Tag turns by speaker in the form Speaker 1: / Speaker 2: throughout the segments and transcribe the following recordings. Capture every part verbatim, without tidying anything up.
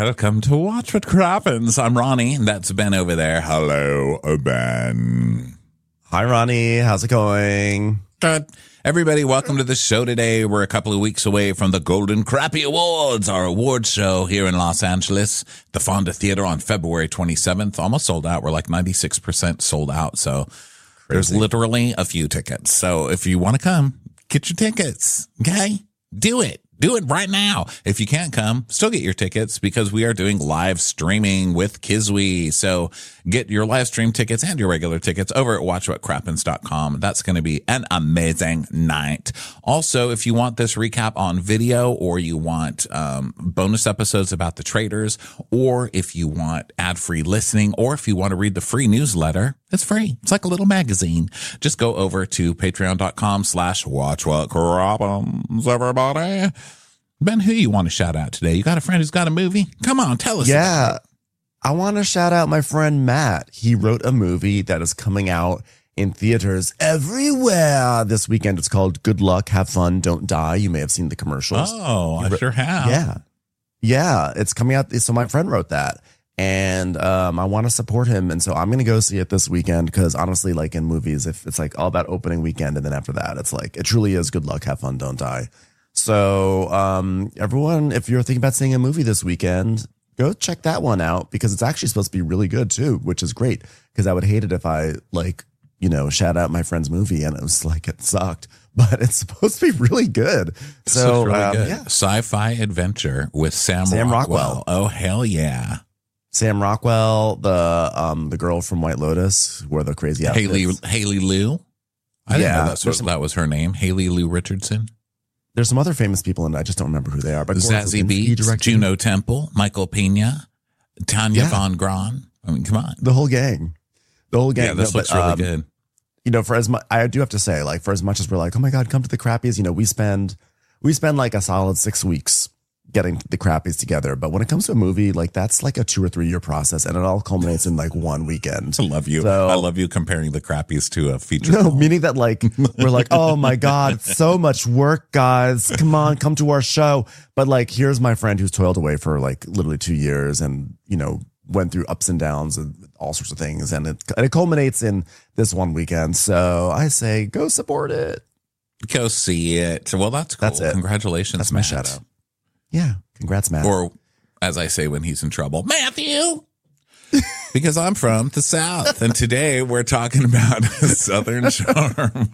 Speaker 1: Welcome to Watch What Crappens. I'm Ronnie, and that's Ben over there. Hello, Ben.
Speaker 2: Hi, Ronnie. How's it going?
Speaker 1: Good. Everybody, welcome to the show today. We're a couple of weeks away from the Golden Crappy Awards, our awards show here in Los Angeles, the Fonda Theater on February twenty-seventh. Almost sold out. We're like ninety-six percent sold out. So Crazy. There's literally a few tickets. So if you want to come, get your tickets. Okay? Do it. Do it right now. If you can't come, still get your tickets because we are doing live streaming with Kizwi. So get your live stream tickets and your regular tickets over at watch what crappens dot com. That's going to be an amazing night. Also, if you want this recap on video or you want um, bonus episodes about the traders, or if you want ad-free listening, or if you want to read the free newsletter, it's free. It's like a little magazine. Just go over to patreon.com slash watch what crappens, everybody. Ben, who you want to shout out today? You got a friend who's got a movie? Come on, tell us.
Speaker 2: Yeah. I want to shout out my friend Matt. He wrote a movie that is coming out in theaters everywhere this weekend. It's called Good Luck, Have Fun, Don't Die. You may have seen the commercials.
Speaker 1: Oh, I sure have.
Speaker 2: Yeah. Yeah. It's coming out. So my friend wrote that. And um, I want to support him. And so I'm going to go see it this weekend because honestly, like in movies, if it's like all about opening weekend and then after that, it's like, it truly is good luck, have fun, don't die. So um, everyone, if you're thinking about seeing a movie this weekend, go check that one out because it's actually supposed to be really good too, which is great because I would hate it if I like, you know, shout out my friend's movie and it was like, it sucked, but it's supposed to be really good.
Speaker 1: This
Speaker 2: so
Speaker 1: really
Speaker 2: um,
Speaker 1: good.
Speaker 2: yeah.
Speaker 1: Sci-fi adventure with Sam,
Speaker 2: Sam
Speaker 1: Rockwell.
Speaker 2: Rockwell.
Speaker 1: Oh, hell yeah.
Speaker 2: Sam Rockwell, the um the girl from White Lotus, who wore the crazy outfits.
Speaker 1: Haley Haley Liu. I didn't
Speaker 2: Yeah,
Speaker 1: know that's what,
Speaker 2: some,
Speaker 1: that was her name. Haley Liu Richardson.
Speaker 2: There's some other famous people in it. I just don't remember who they are. But
Speaker 1: Zazie Beetz, Juno Temple, Michael Pena, Tanya
Speaker 2: Yeah.
Speaker 1: Von Braun. I mean, come on.
Speaker 2: The whole gang. The whole gang.
Speaker 1: Yeah, this
Speaker 2: no,
Speaker 1: looks
Speaker 2: but,
Speaker 1: really
Speaker 2: um,
Speaker 1: good.
Speaker 2: You know, for as much, I do have to say, like, for as much as we're like, oh my God, come to the Crappies, you know, we spend, we spend like a solid six weeks getting the Crappies together. But when it comes to a movie, like that's like a two or three year process and it all culminates in like one weekend.
Speaker 1: I love you.
Speaker 2: So,
Speaker 1: I love you comparing the Crappies to a feature
Speaker 2: no,
Speaker 1: film.
Speaker 2: meaning that like, we're like, oh my God, it's so much work, guys. Come on, come to our show. But like, here's my friend who's toiled away for like literally two years and, you know, went through ups and downs and all sorts of things. And it, and it culminates in this one weekend. So I say, go support it.
Speaker 1: Go see it. Well, that's cool.
Speaker 2: That's it.
Speaker 1: Congratulations,
Speaker 2: That's my
Speaker 1: Matt.
Speaker 2: shout out. Yeah. Congrats, Matt.
Speaker 1: Or, as I say when he's in trouble, Matthew. Because I'm from the South. And today we're talking about Southern Charm.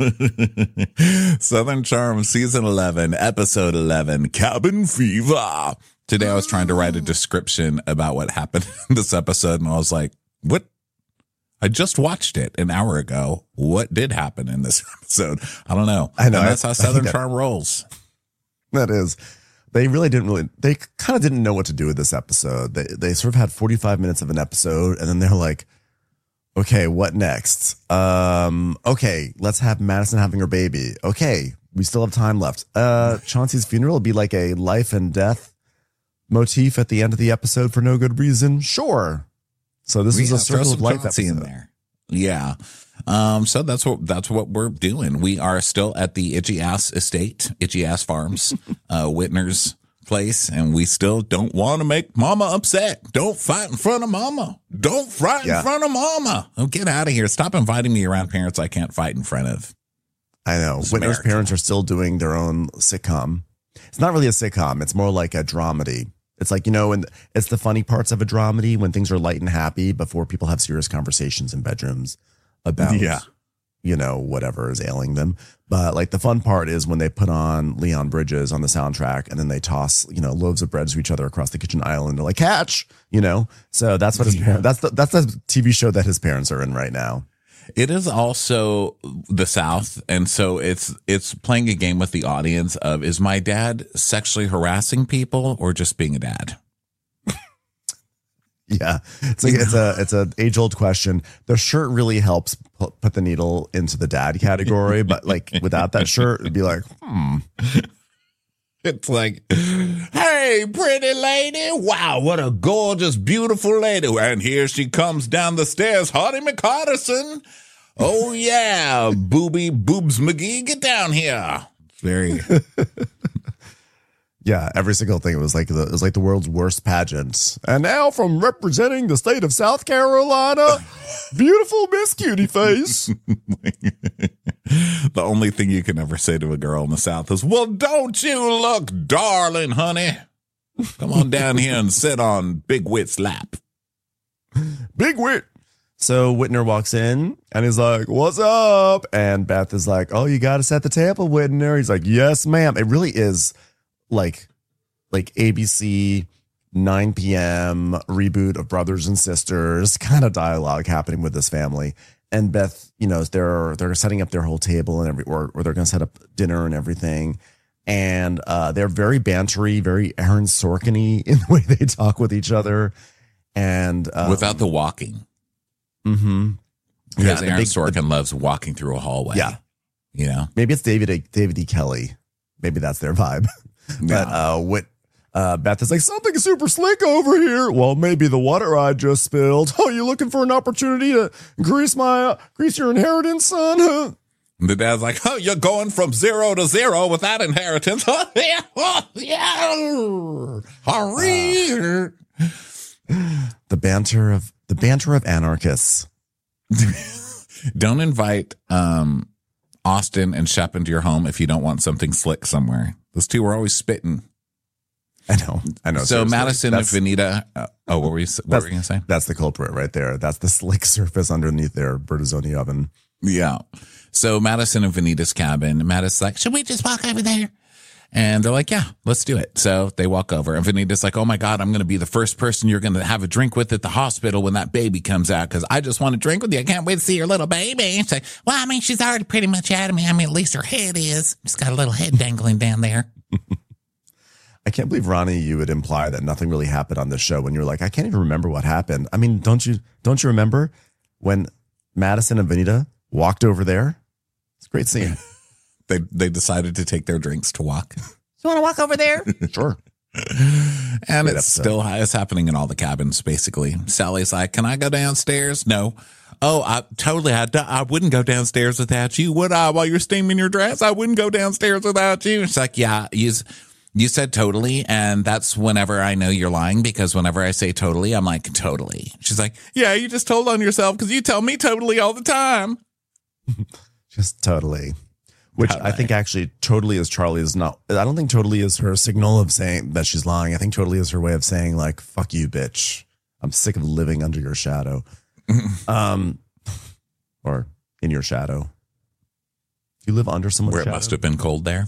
Speaker 1: Southern Charm season eleven, episode eleven, Cabin Fever. Today I was trying to write a description about what happened in this episode. And I was like, what? I just watched it an hour ago. What did happen in this episode? I don't know.
Speaker 2: I know.
Speaker 1: And that's how Southern
Speaker 2: that,
Speaker 1: Charm rolls.
Speaker 2: That is. They really didn't really, they kind of didn't know what to do with this episode. They they sort of had forty-five minutes of an episode and then they're like, okay, what next? Um, okay, let's have Madison having her baby. Okay, we still have time left. Uh, Chauncey's funeral will be like a life and death motif at the end of the episode for no good reason. Sure. So this is
Speaker 1: Yeah,
Speaker 2: a circle of life
Speaker 1: Chauncey
Speaker 2: episode.
Speaker 1: in there. Yeah. Um, so that's what, that's what we're doing. We are still at the Itchy Ass Estate, Itchy Ass Farms, uh, Whitner's place. And we still don't want to make mama upset. Don't fight in front of mama. Don't fight
Speaker 2: Yeah.
Speaker 1: in front of mama. Oh, get out of here. Stop inviting me around parents I can't fight in front of.
Speaker 2: I know.
Speaker 1: It's
Speaker 2: Whitner's
Speaker 1: America.
Speaker 2: parents are still doing their own sitcom. It's not really a sitcom. It's more like a dramedy. It's like, you know, and it's the funny parts of a dramedy when things are light and happy before people have serious conversations in bedrooms about,
Speaker 1: Yeah.
Speaker 2: you know, whatever is ailing them. But like the fun part is when they put on Leon Bridges on the soundtrack and then they toss, you know, loaves of bread to each other across the kitchen aisle and they're like, catch, you know? So that's what his
Speaker 1: Yeah.
Speaker 2: parents, that's the, that's the T V show that his parents are in right now.
Speaker 1: It is also the South. And so it's, it's playing a game with the audience of, is my dad sexually harassing people or just being a dad?
Speaker 2: Yeah, it's like it's a it's a age old question. The shirt really helps pu- put the needle into the dad category, but like without that shirt, it'd be like, hmm.
Speaker 1: It's like, hey, pretty lady. Wow, what a gorgeous, beautiful lady. And here she comes down the stairs, Hardy McCarterson. Oh, yeah, Booby Boobs McGee, get down here. It's very...
Speaker 2: Yeah, every single thing. It was like the it was like the world's worst pageant. And now from representing the state of South Carolina, beautiful Miss Cutie Face.
Speaker 1: The only thing you can ever say to a girl in the South is, well, don't you look darling, honey? Come on down here and sit on Big Wit's lap.
Speaker 2: Big Wit. So Whitner walks in and he's like, what's up? And Beth is like, oh, you got to set the table, Whitner. He's like, yes, ma'am. It really is like like A B C nine p.m. reboot of Brothers and Sisters kind of dialogue happening with this family. And Beth, you know, they're they're setting up their whole table and every or, or they're going to set up dinner and everything. And uh, they're very bantery, very Aaron Sorkin-y in the way they talk with each other. And um,
Speaker 1: without the walking.
Speaker 2: Mm-hmm.
Speaker 1: Because
Speaker 2: Yeah,
Speaker 1: Aaron
Speaker 2: big-
Speaker 1: Sorkin loves walking through a hallway.
Speaker 2: Yeah.
Speaker 1: You know?
Speaker 2: Maybe it's David David E. Kelly. Maybe that's their vibe. But uh, what uh, Beth is like, something super slick over here. Well, maybe the water I just spilled. Oh, you looking for an opportunity to grease my uh, grease your inheritance, son? Huh?
Speaker 1: And the dad's like, oh, you're going from zero to zero with that inheritance. Oh, yeah. Oh, yeah. Hurry.
Speaker 2: The banter of the banter of anarchists.
Speaker 1: Don't invite um, Austin and Shep into your home if you don't want something slick somewhere. Those two were always spitting.
Speaker 2: I know. I know.
Speaker 1: So
Speaker 2: seriously.
Speaker 1: Madison
Speaker 2: That's-
Speaker 1: and Vanita. Uh, oh, what were you? What were you gonna say?
Speaker 2: That's the culprit right there. That's the slick surface underneath their Bertazzoni oven.
Speaker 1: Yeah. So Madison and Vanita's cabin. Madison's like, should we just walk over there? And they're like, yeah, let's do it. So they walk over, and Vanita's like, oh my God, I'm going to be the first person you're going to have a drink with at the hospital when that baby comes out, because I just want to drink with you. I can't wait to see your little baby. She's like, well, I mean, she's already pretty much out of me. I mean, at least her head is. She's got a little head dangling down there.
Speaker 2: I can't believe, Ronnie, you would imply that nothing really happened on this show when you're like, I can't even remember what happened. I mean, don't you don't you remember when Madison and Vanita walked over there? It's a great scene.
Speaker 1: They they decided to take their drinks to walk.
Speaker 3: You want to walk over there?
Speaker 2: Sure.
Speaker 1: And
Speaker 2: Great
Speaker 1: it's
Speaker 2: episode.
Speaker 1: still it's happening in all the cabins, basically. Sally's like, can I go downstairs? No. Oh, I totally, I, I wouldn't go downstairs without you, would I? While you're steaming your dress, I wouldn't go downstairs without you. It's like, yeah, you, you said totally. And that's whenever I know you're lying, because whenever I say totally, I'm like, totally. She's like, yeah, you just told on yourself because you tell me totally all the time.
Speaker 2: Just totally. Which
Speaker 1: Totally.
Speaker 2: I think actually totally is Charlie's not. I don't think totally is her signal of saying that she's lying. I think totally is her way of saying, like, fuck you, bitch. I'm sick of living under your shadow. um, or in your shadow. Do you live under someone's
Speaker 1: Where it
Speaker 2: shadow?
Speaker 1: must have been cold there.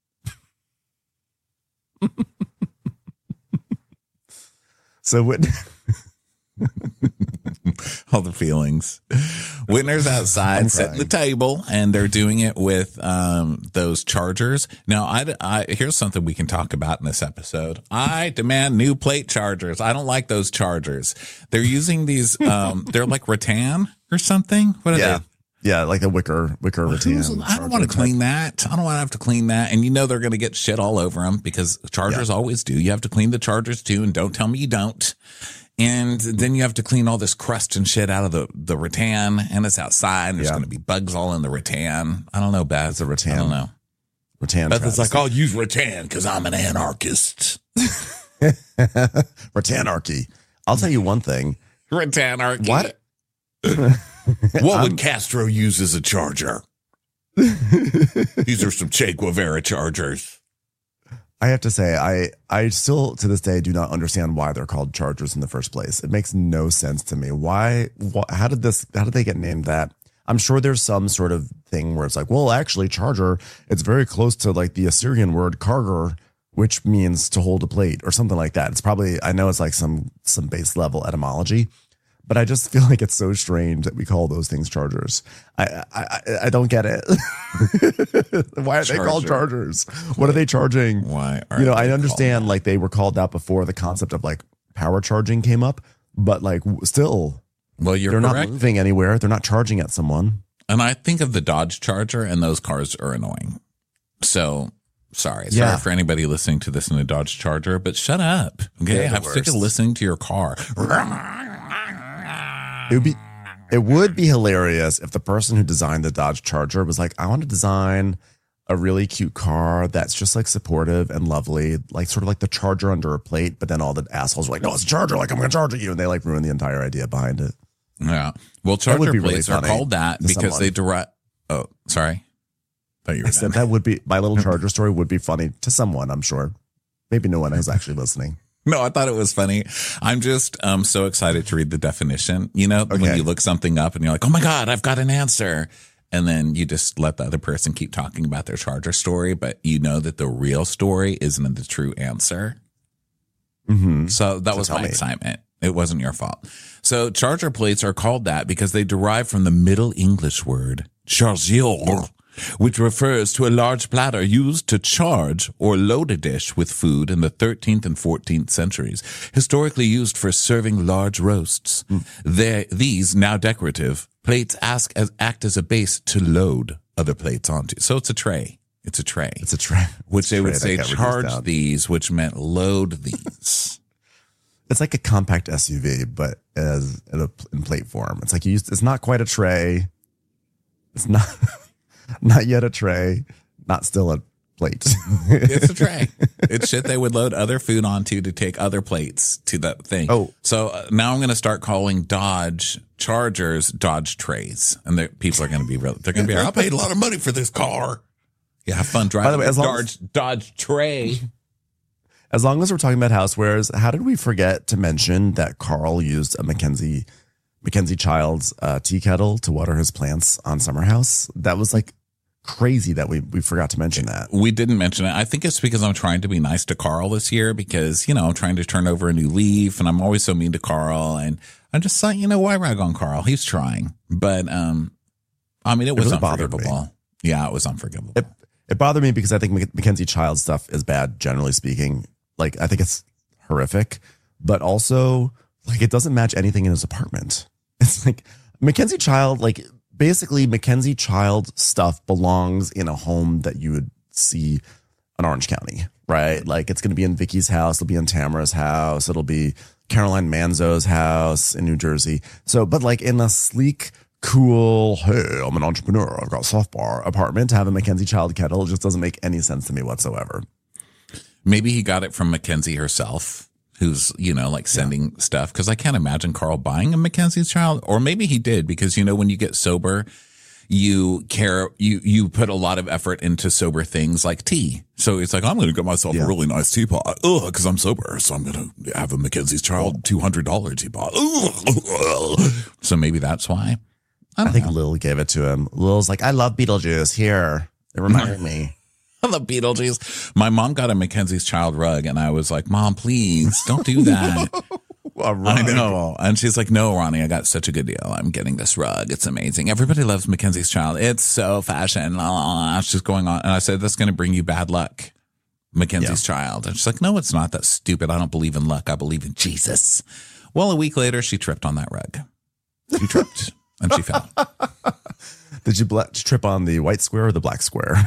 Speaker 2: So what?
Speaker 1: All the feelings. Whitner's outside
Speaker 2: I'm
Speaker 1: setting the
Speaker 2: crying.
Speaker 1: table, and they're doing it with um, those chargers. Now, I, I here's something we can talk about in this episode. I demand new plate chargers. I don't like those chargers. They're using these. Um, they're like rattan or something. What are
Speaker 2: Yeah.
Speaker 1: they?
Speaker 2: Yeah, like a wicker, wicker rattan.
Speaker 1: Who's- I don't want to
Speaker 2: charger
Speaker 1: clean that. I don't want to have to clean that. And you know they're going to get shit all over them because chargers always do. You have to clean the chargers too, and don't tell me you don't. And then you have to clean all this crust and shit out of the, the rattan, and it's outside, and there's
Speaker 2: Yeah.
Speaker 1: going to be bugs all in the rattan. I don't know, Beth.
Speaker 2: It's a rattan.
Speaker 1: I don't know.
Speaker 2: Rattan.
Speaker 1: Beth is like,
Speaker 2: travesty.
Speaker 1: I'll use rattan because I'm an anarchist.
Speaker 2: Rattanarchy. I'll tell you one thing.
Speaker 1: Rattanarchy.
Speaker 2: What?
Speaker 1: What would Castro use as a charger? These are some Che Guevara chargers.
Speaker 2: I have to say, I, I still to this day do not understand why they're called chargers in the first place. It makes no sense to me. Why, wh- how did this, how did they get named that? I'm sure there's some sort of thing where it's like, well, actually charger, it's very close to like the Assyrian word karger, which means to hold a plate or something like that. It's probably, I know it's like some, some base level etymology, but I just feel like it's so strange that we call those things chargers. I, I, I, I don't get it. Why are they called
Speaker 1: Charger.
Speaker 2: chargers? What are they charging?
Speaker 1: Why are
Speaker 2: You know,
Speaker 1: they
Speaker 2: I
Speaker 1: called
Speaker 2: understand like they were called out before the concept of like power charging came up, but like w- still,
Speaker 1: Well, you're
Speaker 2: they're
Speaker 1: correct.
Speaker 2: not moving anywhere. They're not charging at someone.
Speaker 1: And I think of the Dodge Charger, and those cars are annoying. So sorry. Sorry
Speaker 2: Yeah.
Speaker 1: for anybody listening to this in a Dodge Charger, but shut up. Okay.
Speaker 2: They're the
Speaker 1: I'm sick of
Speaker 2: worst.
Speaker 1: listening to your car.
Speaker 2: It would be, it would be hilarious if the person who designed the Dodge Charger was like, I want to design a really cute car that's just like supportive and lovely, like sort of like the Charger under a plate, but then all the assholes are like, no, it's a Charger, like I'm gonna charge you, and they like ruin the entire idea behind it.
Speaker 1: Yeah. Well, Charger
Speaker 2: be
Speaker 1: plates
Speaker 2: really
Speaker 1: are called that because
Speaker 2: someone.
Speaker 1: they derive. Oh, sorry. Thought you were
Speaker 2: I said
Speaker 1: done.
Speaker 2: that would be my little Charger story would be funny to someone, I'm sure. Maybe no one is actually listening.
Speaker 1: No, I thought it was funny. I'm just um so excited to read the definition. You know, when
Speaker 2: Okay.
Speaker 1: you look something up and you're like, oh my God, I've got an answer. And then you just let the other person keep talking about their Charger story, but you know that the real story isn't the true answer.
Speaker 2: Mm-hmm.
Speaker 1: So that
Speaker 2: So
Speaker 1: was
Speaker 2: tell
Speaker 1: my
Speaker 2: me.
Speaker 1: excitement. It wasn't your fault. So Charger plates are called that because they derive from the Middle English word chargeur, which refers to a large platter used to charge or load a dish with food in the thirteenth and fourteenth centuries, historically used for serving large roasts.
Speaker 2: Mm.
Speaker 1: They, these, now decorative, plates ask as, act as a base to load other plates onto. So it's a tray. It's a tray.
Speaker 2: It's a tray.
Speaker 1: Which they would
Speaker 2: tray
Speaker 1: say
Speaker 2: that got reduced
Speaker 1: charge
Speaker 2: down.
Speaker 1: these, which meant load these.
Speaker 2: It's like a compact S U V, but as in, a, in plate form. It's like you used, it's not quite a tray. It's not not yet a tray. Not still a plate.
Speaker 1: It's a tray. It's shit they would load other food onto to take other plates to that thing.
Speaker 2: Oh.
Speaker 1: So uh, now I'm going to start calling Dodge Chargers Dodge trays. And they're- people are going to be real. They're going to be, I paid a lot of money for this car. Yeah, have fun driving
Speaker 2: By the way,
Speaker 1: a
Speaker 2: as long
Speaker 1: Dodge, Dodge tray.
Speaker 2: As long as we're talking about housewares, how did we forget to mention that Carl used a Mackenzie Mackenzie Childs uh, tea kettle to water his plants on Summer House? That was like crazy that we we forgot to mention that.
Speaker 1: We didn't mention it. I think it's because I'm trying to be nice to Carl this year because, you know, I'm trying to turn over a new leaf and I'm always so mean to Carl. And I just thought, you know, why rag on Carl? He's trying. But, um, I mean, it was
Speaker 2: really bothered
Speaker 1: unforgivable. Yeah, it was unforgivable.
Speaker 2: It, it bothered me because I think Mac- Mackenzie Childs stuff is bad, generally speaking. Like, I think it's horrific, but also like it doesn't match anything in his apartment. It's like Mackenzie Child, like basically Mackenzie Child stuff belongs in a home that you would see in Orange County, right? Like it's going to be in Vicky's house. It'll be in Tamara's house. It'll be Caroline Manzo's house in New Jersey. So, but like in a sleek, cool, hey, I'm an entrepreneur, I've got a soft bar apartment, to have a Mackenzie Child kettle just doesn't make any sense to me whatsoever.
Speaker 1: Maybe he got it from Mackenzie herself, who's, you know, like sending yeah. stuff. Because I can't imagine Carl buying a Mackenzie's Child. Or maybe he did, because, you know, when you get sober, you care, you, you put a lot of effort into sober things like tea. So it's like, I'm going to get myself yeah. a really nice teapot. Ugh, because I'm sober. So I'm going to have a Mackenzie's Child two hundred dollars teapot. Ugh. So maybe that's why. I,
Speaker 2: I think
Speaker 1: know.
Speaker 2: Lil gave it to him. Lil's like, I love Beetlejuice. Here. It reminded me.
Speaker 1: I love Beetlejuice. My mom got a Mackenzie's Child rug, and I was like, Mom, please don't do that. I know. And she's like, no, Ronnie, I got such a good deal. I'm getting this rug. It's amazing. Everybody loves Mackenzie's Child. It's so fashion. La, la, la. She's going on. And I said, that's going to bring you bad luck, Mackenzie's yeah. Child. And she's like, no, it's not. That's stupid. I don't believe in luck. I believe in Jesus. Well, a week later, she tripped on that rug. She tripped and she fell.
Speaker 2: Did you bla- trip on the white square or the black square?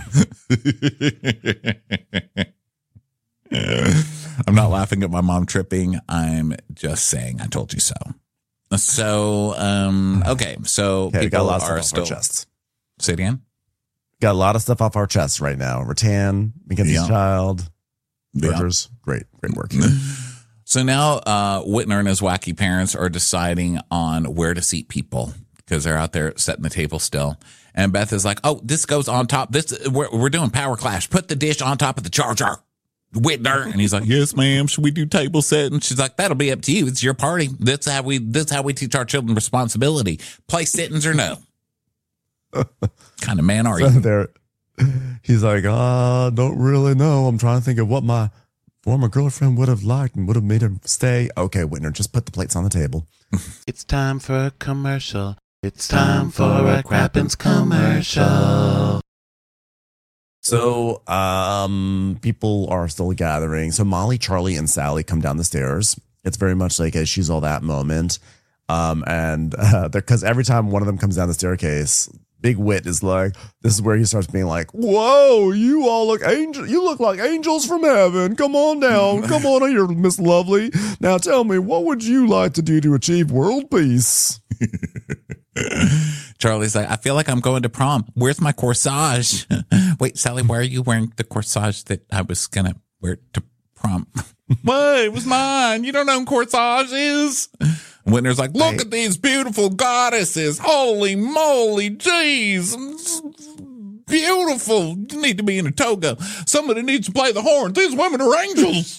Speaker 1: I'm not laughing at my mom tripping. I'm just saying I told you so. So, um, okay. So
Speaker 2: okay,
Speaker 1: people
Speaker 2: got a lot of
Speaker 1: are
Speaker 2: stuff
Speaker 1: still.
Speaker 2: Off our chests.
Speaker 1: Say it again.
Speaker 2: Got a lot of stuff off our chests right now. Rattan, Mackenzie's
Speaker 1: Yeah.
Speaker 2: Child,
Speaker 1: Yeah.
Speaker 2: Burgers. Great, great work.
Speaker 1: So now uh, Whitner and his wacky parents are deciding on where to seat people because they're out there setting the table still. And Beth is like, oh, this goes on top. This we're, we're doing power clash. Put the dish on top of the charger. Whitner. And he's like, yes, ma'am. Should we do table set? And she's like, that'll be up to you. It's your party. That's how we, that's how we teach our children responsibility. Place sittings or no. Kind of man are
Speaker 2: So
Speaker 1: you?
Speaker 2: there, he's like, I don't really know. I'm trying to think of what my former girlfriend would have liked and would have made her stay. Okay, Whitner, just put the plates on the table.
Speaker 3: It's time for a commercial. It's time for a Crappens commercial.
Speaker 2: So, um, people are still gathering. So Molly, Charlie, and Sally come down the stairs. It's very much like a She's All That moment. Um, and uh, because every time one of them comes down the staircase, Big Wit is like, this is where he starts being like, whoa, you all look angel, you look like angels from heaven. Come on down. Come on here, Miss Lovely. Now tell me, what would you like to do to achieve world peace?
Speaker 1: Charlie's like, I feel like I'm going to prom. Where's my corsage? Wait, Sally, why are you wearing the corsage that I was going to wear to prom? What? It was mine. You don't know what corsage is? Winter's like, look I, at these beautiful goddesses. Holy moly, jeez. Beautiful. You need to be in a toga. Somebody needs to play the horn. These women are angels.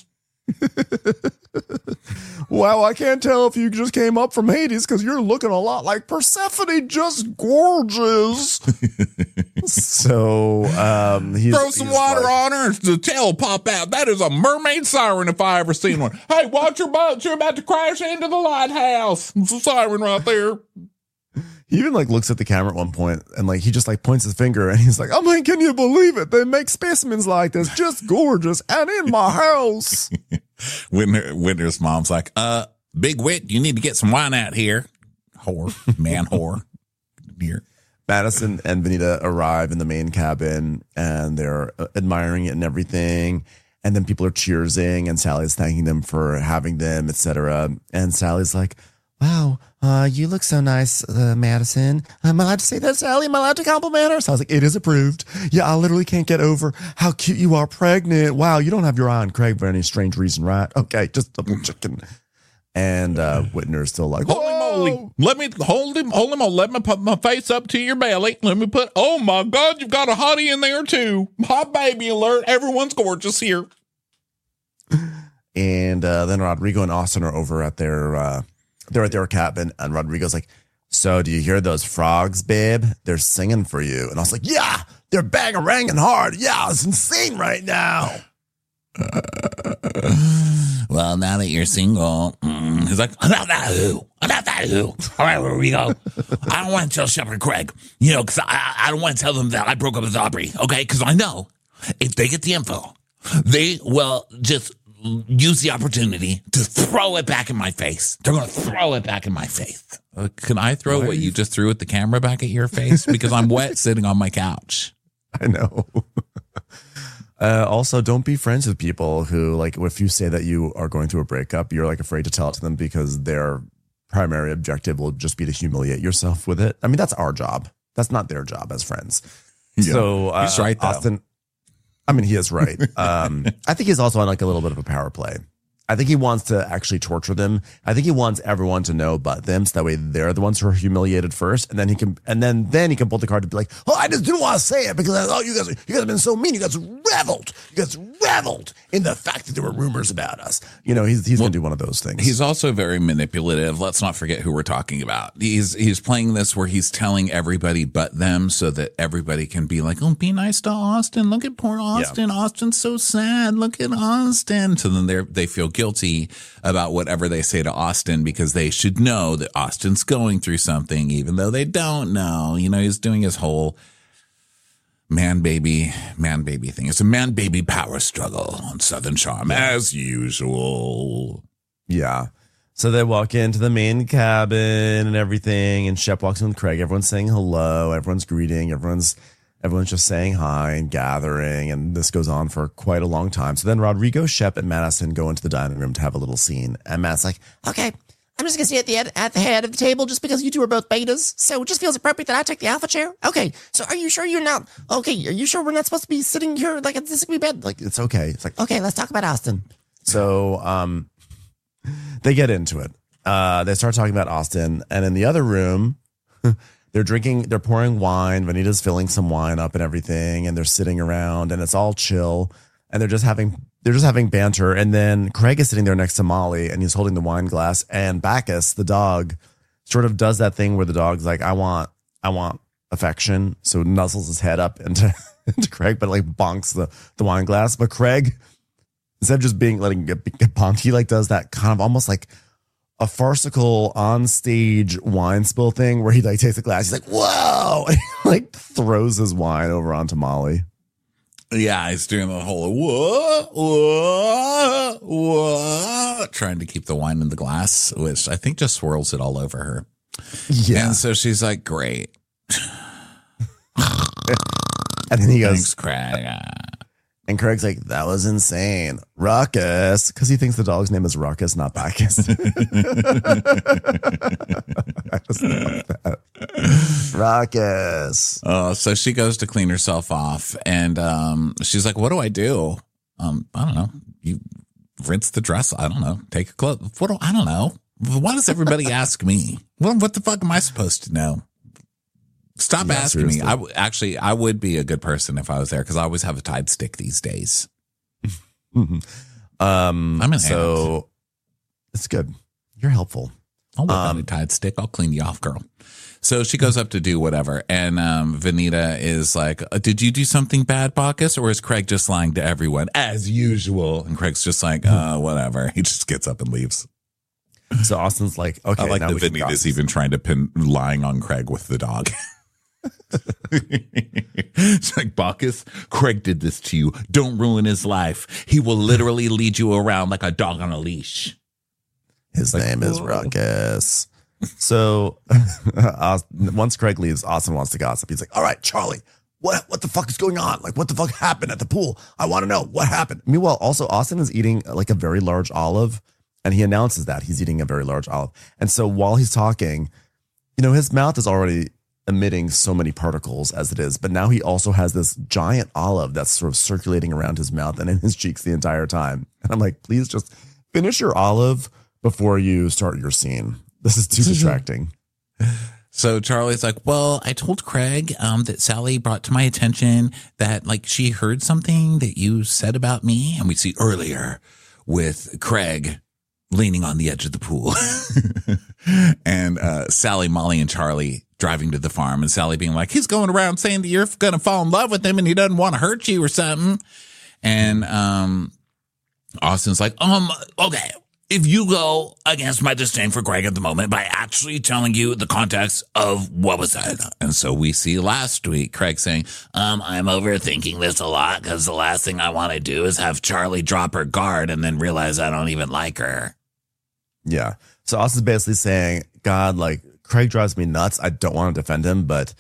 Speaker 2: Wow, I can't tell if you just came up from Hades because you're looking a lot like Persephone, just gorgeous. So um, he's,
Speaker 1: throw some
Speaker 2: he's
Speaker 1: water
Speaker 2: like,
Speaker 1: on her, the tail pop out. That is a mermaid siren if I ever seen one. Hey, watch your boat. You're about to crash into the lighthouse. It's a siren right there.
Speaker 2: He even like looks at the camera at one point and like he just like points his finger and he's like, "Oh man, can you believe it? They make specimens like this, just gorgeous, and in my house."
Speaker 1: Winter, Winter's mom's like, "Uh, Big Wit, you need to get some wine out here, whore, man, whore." Here,
Speaker 2: Madison and Vanita arrive in the main cabin and they're admiring it and everything. And then people are cheersing and Sally's thanking them for having them, et cetera. And Sally's like, "Wow, uh, you look so nice, uh, Madison. Am I allowed to say that, Sally? Am I allowed to compliment her?" So I was like, "It is approved. Yeah, I literally can't get over how cute you are pregnant. Wow, you don't have your eye on Craig for any strange reason, right? Okay, just double checking." And uh, Whitner's still like,
Speaker 1: "Holy moly. Let me hold him, hold him on. Let me put my face up to your belly. Let me put, oh my God, you've got a hottie in there too. Hot baby alert. Everyone's gorgeous here."
Speaker 2: And uh, then Rodrigo and Austin are over at their, uh, they're at their cabin, and Rodrigo's like, "So do you hear those frogs, babe? They're singing for you." And I was like, "Yeah, they're bang-a-ranging hard. Yeah, it's insane right now."
Speaker 1: Uh, well, now that you're single, mm, he's like, "About that who? About that who? All right, where we go. I don't want to tell Shepard Craig, you know, because I, I don't want to tell them that I broke up with Aubrey, okay? Because I know if they get the info, they will just use the opportunity to throw it back in my face. They're going to throw it back in my face." Uh, can I throw Why what you, you just threw at the camera back at your face? Because I'm wet sitting on my couch.
Speaker 2: I know. Uh, also, don't be friends with people who, like, if you say that you are going through a breakup, you're like afraid to tell it to them because their primary objective will just be to humiliate yourself with it. I mean, that's our job. That's not their job as friends. Yeah, so uh,
Speaker 1: he's right, though.
Speaker 2: Austin, I mean, he is right. Um, I think he's also on like a little bit of a power play. I think he wants to actually torture them. I think he wants everyone to know but them, so that way they're the ones who are humiliated first, and then he can, and then then he can pull the card to be like, "Oh, I just didn't want to say it because oh, you guys, you guys have been so mean. You guys reveled, you guys reveled in the fact that there were rumors about us." You know, he's he's well, gonna do one of those things.
Speaker 1: He's also very manipulative. Let's not forget who we're talking about. He's he's playing this where he's telling everybody but them, so that everybody can be like, "Oh, be nice to Austin. Look at poor Austin. Yeah. Austin's so sad. Look at Austin." So then they they feel guilty about whatever they say to Austin because they should know that Austin's going through something, even though they don't know. You know, he's doing his whole man baby, man baby thing. It's a man baby power struggle on Southern Charm, as usual.
Speaker 2: Yeah. So they walk into the main cabin and everything, and Shep walks in with Craig. Everyone's saying hello. Everyone's greeting. Everyone's Everyone's just saying hi and gathering, and this goes on for quite a long time. So then Rodrigo, Shep, and Madison go into the dining room to have a little scene. And Matt's like,
Speaker 4: "Okay, I'm just going to sit at the, ed- at the head of the table just because you two are both betas. So it just feels appropriate that I take the alpha chair. Okay, so are you sure you're not, okay, are you sure we're not supposed to be sitting here like this could be bad?"
Speaker 2: Like, it's okay. It's like,
Speaker 4: okay, let's talk about Austin.
Speaker 2: So um, they get into it. Uh, they start talking about Austin. And in the other room, they're drinking, they're pouring wine. Vanita's filling some wine up and everything. And they're sitting around and it's all chill. And they're just having, they're just having banter. And then Craig is sitting there next to Molly and he's holding the wine glass. And Bacchus, the dog, sort of does that thing where the dog's like, I want, I want affection. So nuzzles his head up into, into Craig, but like bonks the, the wine glass. But Craig, instead of just being, letting it get, get bonked, he like does that kind of almost like a farcical on stage wine spill thing where he like takes the glass. He's like, whoa, and he like throws his wine over onto Molly.
Speaker 1: Yeah, he's doing the whole whoa, whoa, whoa, trying to keep the wine in the glass, which I think just swirls it all over her.
Speaker 2: Yeah.
Speaker 1: And so she's like, great.
Speaker 2: And then he goes,
Speaker 1: Thanks, Craig.
Speaker 2: And Craig's like, that was insane. Ruckus. Because he thinks the dog's name is Ruckus, not Bacchus. I just love that. Ruckus.
Speaker 1: Uh, so she goes to clean herself off, and um, she's like, what do I do? Um, I don't know. You rinse the dress. I don't know. Take your clothes. What do I don't know. Why does everybody ask me? Well, what the fuck am I supposed to know? Stop
Speaker 2: Yeah,
Speaker 1: asking
Speaker 2: seriously.
Speaker 1: me. I w- actually, I would be a good person if I was there because I always have a Tide stick these days.
Speaker 2: um,
Speaker 1: I'm in
Speaker 2: so it's good. You're helpful.
Speaker 1: I'll whip
Speaker 2: Um,
Speaker 1: out a Tide stick. I'll clean you off, girl. So she goes up to do whatever. And um, Vanita is like, uh, did you do something bad, Bacchus? Or is Craig just lying to everyone as usual? And Craig's just like, uh, whatever. He just gets up and leaves.
Speaker 2: So Austin's like, okay,
Speaker 1: I like
Speaker 2: now
Speaker 1: that
Speaker 2: we can
Speaker 1: Vanita's
Speaker 2: gossip.
Speaker 1: even trying to pin lying on Craig with the dog. It's like, Bacchus, Craig did this to you. Don't ruin his life. He will literally lead you around like a dog on a leash.
Speaker 2: His
Speaker 1: Like,
Speaker 2: name is
Speaker 1: whoa.
Speaker 2: Ruckus. So Aust- once Craig leaves, Austin wants to gossip. He's like, all right, Charlie, what what the fuck is going on? Like, what the fuck happened at the pool? I want to know what happened. Meanwhile, also, Austin is eating like a very large olive, and he announces that he's eating a very large olive. And so while he's talking, you know, his mouth is already emitting so many particles as it is, but now he also has this giant olive that's sort of circulating around his mouth and in his cheeks the entire time. And I'm like, please just finish your olive before you start your scene. This is too distracting.
Speaker 1: So Charlie's like, well, I told Craig um, that Sally brought to my attention that like she heard something that you said about me. And we see earlier with Craig leaning on the edge of the pool and uh, Sally, Molly, and Charlie driving to the farm, and Sally being like, he's going around saying that you're going to fall in love with him and he doesn't want to hurt you or something. And um, Austin's like, um, okay, if you go against my disdain for Craig at the moment by actually telling you the context of what was said. And so we see last week Craig saying, um, I'm overthinking this a lot because the last thing I want to do is have Charlie drop her guard and then realize I don't even like her.
Speaker 2: Yeah. So Austin's basically saying, God, like, Craig drives me nuts. I don't want to defend him, but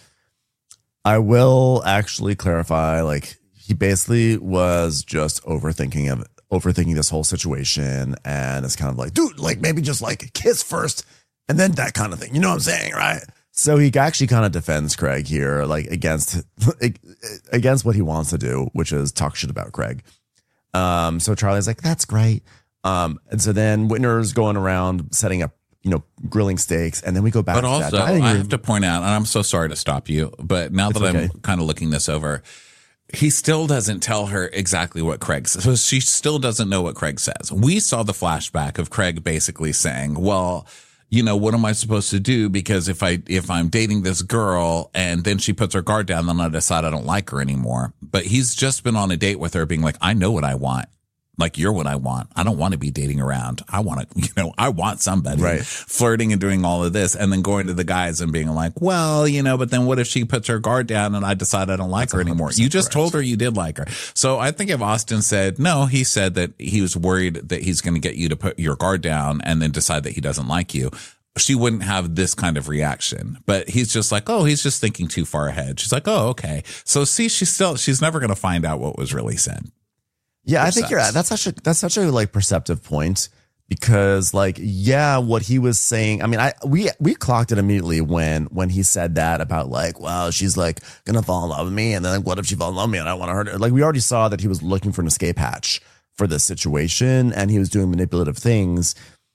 Speaker 2: I will actually clarify, like, he basically was just overthinking of overthinking this whole situation, and it's kind of like, dude, like, maybe just like kiss first and then that kind of thing. You know what I'm saying, right? So he actually kind of defends Craig here, like against against what he wants to do, which is talk shit about Craig. Um, so Charlie's like, that's great. Um, and so then Whitner's going around setting up, you know, grilling steaks, and then we go back
Speaker 1: But
Speaker 2: to
Speaker 1: also,
Speaker 2: that
Speaker 1: I
Speaker 2: dining room.
Speaker 1: have to point out, and I'm so sorry to stop you, but now
Speaker 2: It's
Speaker 1: that
Speaker 2: okay.
Speaker 1: I'm kind of looking this over, he still doesn't tell her exactly what Craig says. So she still doesn't know what Craig says. We saw the flashback of Craig basically saying, well, you know, what am I supposed to do? Because if I, if I'm dating this girl and then she puts her guard down, then I decide I don't like her anymore. But he's just been on a date with her being like, I know what I want. Like, you're what I want. I don't want to be dating around. I want to, you know, I want somebody
Speaker 2: Right.
Speaker 1: flirting and doing all of this and then going to the guys and being like, well, you know, but then what if she puts her guard down and I decide I don't like her anymore? You just
Speaker 2: correct.
Speaker 1: told her you did like her. So I think if Austin said, no, he said that he was worried that he's going to get you to put your guard down and then decide that he doesn't like you, she wouldn't have this kind of reaction. But he's just like, oh, he's just thinking too far ahead. She's like, oh, okay. So see, she's still, she's never going to find out what was really said.
Speaker 2: Yeah, I
Speaker 1: Which
Speaker 2: think you're
Speaker 1: sucks.
Speaker 2: that's such a that's such a like perceptive point, because like, yeah, what he was saying, I mean, I we we clocked it immediately when when he said that about like, well, she's like gonna fall in love with me, and then like, what if she falls in love with me and I want to hurt her? Like, we already saw that he was looking for an escape hatch for this situation, and he was doing manipulative things.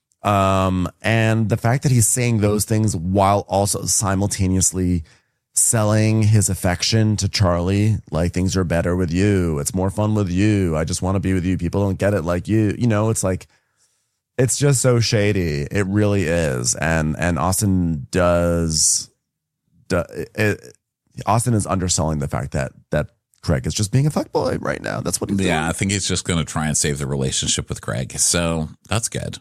Speaker 2: Um, and the fact that he's saying those things while also simultaneously selling his affection to Charlie, like, things are better with you, it's more fun with you, I just want to be with you, people don't get it like you, you know, it's like, it's just so shady. It really is. And and Austin does, do, it, Austin is underselling the fact that that Craig is just being a fuckboy right now. That's what he's
Speaker 1: Yeah,
Speaker 2: doing.
Speaker 1: I think he's just going to try and save the relationship with Craig. So that's good.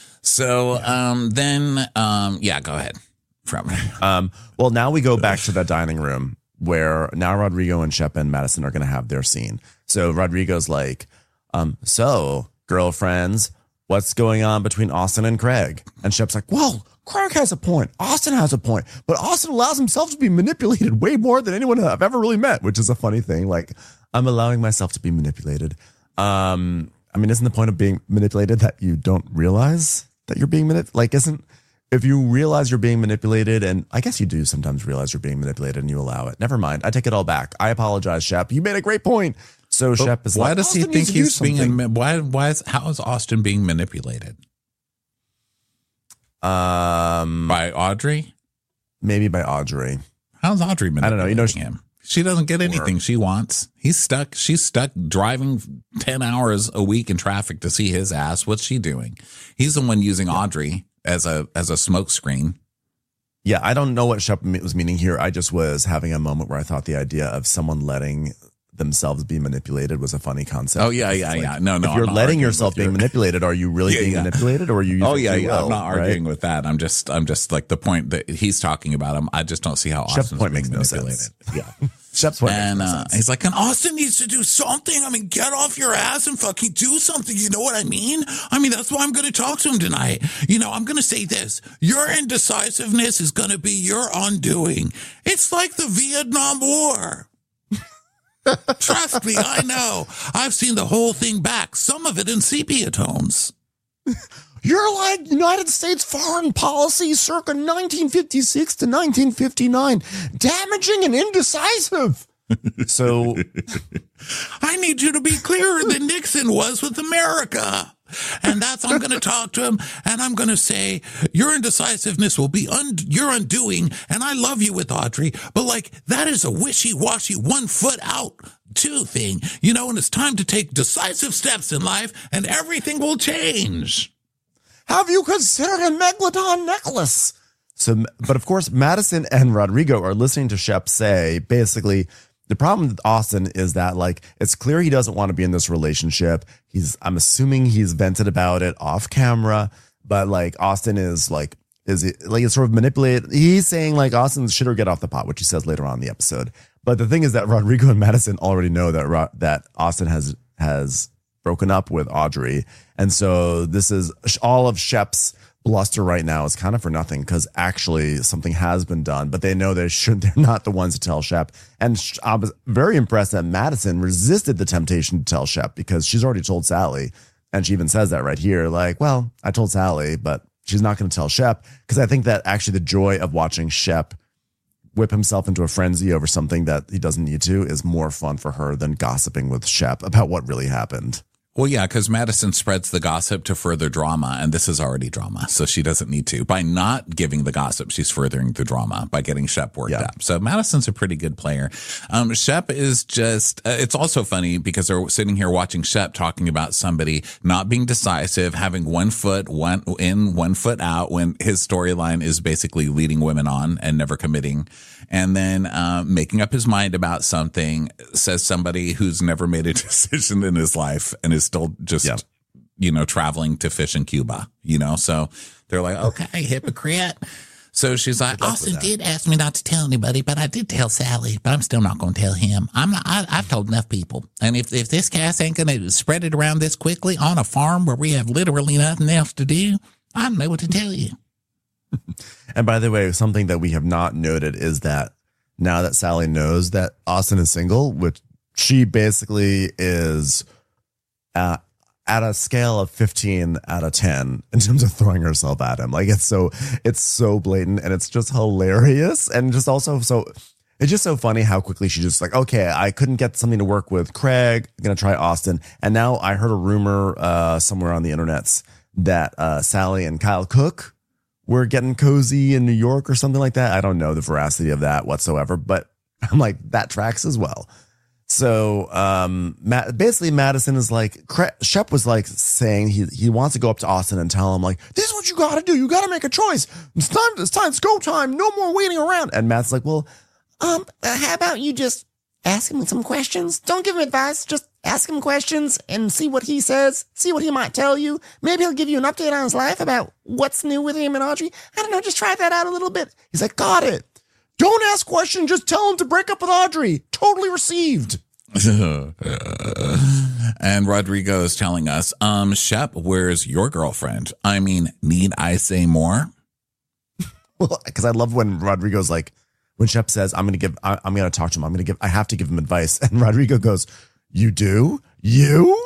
Speaker 1: So um, then, um, yeah, go ahead. From
Speaker 2: Um, well, now we go back to the dining room where now Rodrigo and Shep and Madison are going to have their scene. So Rodrigo's like, um, so girlfriends, what's going on between Austin and Craig? And Shep's like, well, Craig has a point. Austin has a point. But Austin allows himself to be manipulated way more than anyone I've ever really met, which is a funny thing. Like, I'm allowing myself to be manipulated. Um, I mean, isn't the point of being manipulated that you don't realize that you're being manipulated? Like, isn't, if you realize you're being manipulated, and I guess you do sometimes realize you're being manipulated and you allow it. Never mind. I take it all back. I apologize, Shep. You made a great point. So but Shep is
Speaker 1: why
Speaker 2: like,
Speaker 1: does
Speaker 2: Austin
Speaker 1: he think
Speaker 2: do
Speaker 1: he's being,
Speaker 2: something.
Speaker 1: why, why is, how is Austin being manipulated?
Speaker 2: Um,
Speaker 1: By Audrey?
Speaker 2: Maybe by Audrey.
Speaker 1: How's Audrey manipulating
Speaker 2: I don't know. You know, she,
Speaker 1: him? She doesn't get anything she wants. He's stuck. She's stuck driving ten hours a week in traffic to see his ass. What's she doing? He's the one using yeah. Audrey as a as a smoke screen.
Speaker 2: Yeah, I don't know what Shep was meaning here. I just was having a moment where I thought the idea of someone letting themselves be manipulated was a funny concept.
Speaker 1: Oh yeah, yeah,
Speaker 2: like,
Speaker 1: yeah. No, no.
Speaker 2: If you're letting yourself being
Speaker 1: your...
Speaker 2: manipulated, are you really yeah, being yeah. manipulated, or are you?
Speaker 1: Oh yeah, yeah.
Speaker 2: Will,
Speaker 1: I'm not arguing
Speaker 2: right?
Speaker 1: with that. I'm just, I'm just like the point that he's talking about. Him. I just don't see how
Speaker 2: Shep's
Speaker 1: Austin's
Speaker 2: point
Speaker 1: being
Speaker 2: makes no
Speaker 1: manipulated.
Speaker 2: sense. Yeah, Shep's point
Speaker 1: and
Speaker 2: makes no
Speaker 1: uh,
Speaker 2: sense.
Speaker 1: he's like, and Austin needs to do something. I mean, get off your ass and fucking do something. You know what I mean? I mean, that's why I'm going to talk to him tonight. You know, I'm going to say this: your indecisiveness is going to be your undoing. It's like the Vietnam War. Trust me, I know. I've seen the whole thing back, some of it in sepia tones.
Speaker 4: You're like United States foreign policy circa nineteen fifty-six to nineteen fifty-nine, damaging and indecisive.
Speaker 2: So
Speaker 1: I need you to be clearer than Nixon was with America. And that's, I'm going to talk to him and I'm going to say, your indecisiveness will be un- your undoing. And I love you with Audrey, but like, that is a wishy-washy one foot out two thing, you know, and it's time to take decisive steps in life and everything will change.
Speaker 4: Have you considered a Megalodon necklace?
Speaker 2: So, but of course, Madison and Rodrigo are listening to Shep say, basically, the problem with Austin is that, like, it's clear he doesn't want to be in this relationship. He's, I'm assuming he's vented about it off camera, but like Austin is like, is it like it's sort of manipulated? He's saying like Austin should or get off the pot, which he says later on in the episode. But the thing is that Rodrigo and Madison already know that that Austin has has broken up with Audrey, and so this is all of Shep's bluster right now is kind of for nothing because actually something has been done, but they know they should. They're not the ones to tell Shep. And I was very impressed that Madison resisted the temptation to tell Shep because she's already told Sally, and she even says that right here, like, "Well, I told Sally, but she's not going to tell Shep." Because I think that actually the joy of watching Shep whip himself into a frenzy over something that he doesn't need to is more fun for her than gossiping with Shep about what really happened.
Speaker 1: Well, yeah, because Madison spreads the gossip to further drama, and this is already drama, so she doesn't need to. By not giving the gossip, she's furthering the drama by getting Shep worked
Speaker 2: yeah.
Speaker 1: up. So Madison's a pretty good player. Um, Shep is just, uh, it's also funny because they're sitting here watching Shep talking about somebody not being decisive, having one foot one in, one foot out, when his storyline is basically leading women on and never committing. And then uh, making up his mind about something, says somebody who's never made a decision in his life and is still just, yeah. you know, traveling to fish in Cuba, you know? So they're like, okay, hypocrite. So she's like, Austin did ask me not to tell anybody, but I did tell Sally, but I'm still not going to tell him. I'm not, I, I've told enough people. And if, if this cast ain't going to spread it around this quickly on a farm where we have literally nothing else to do, I don't know what to tell you.
Speaker 2: And by the way, something that we have not noted is that now that Sally knows that Austin is single, which she basically is uh, at a scale of fifteen out of ten in terms of throwing herself at him. Like, it's so, it's so blatant and it's just hilarious. And just also, so it's just so funny how quickly she just like, okay, I couldn't get something to work with Craig. I'm going to try Austin. And now I heard a rumor uh, somewhere on the internets that uh, Sally and Kyle Cook we're getting cozy in New York or something like that. I don't know the veracity of that whatsoever, but I'm like, that tracks as well. So um, Matt, basically Madison is like, Shep was like saying he he wants to go up to Austin and tell him like, this is what you got to do. You got to make a choice. It's time. It's time. It's go time. No more waiting around. And Matt's like, well,
Speaker 4: um, uh, how about you just ask him some questions? Don't give him advice. Just ask him questions and see what he says. See what he might tell you. Maybe he'll give you an update on his life about what's new with him and Audrey. I don't know. Just try that out a little bit. He's like, got it. Don't ask questions. Just tell him to break up with Audrey. Totally received.
Speaker 1: And Rodrigo is telling us, um, Shep, where's your girlfriend? I mean, need I say more?
Speaker 2: Well, because I love when Rodrigo's like, when Shep says, I'm going to give, I, I'm going to talk to him. I'm going to give, I have to give him advice. And Rodrigo goes, you do? You?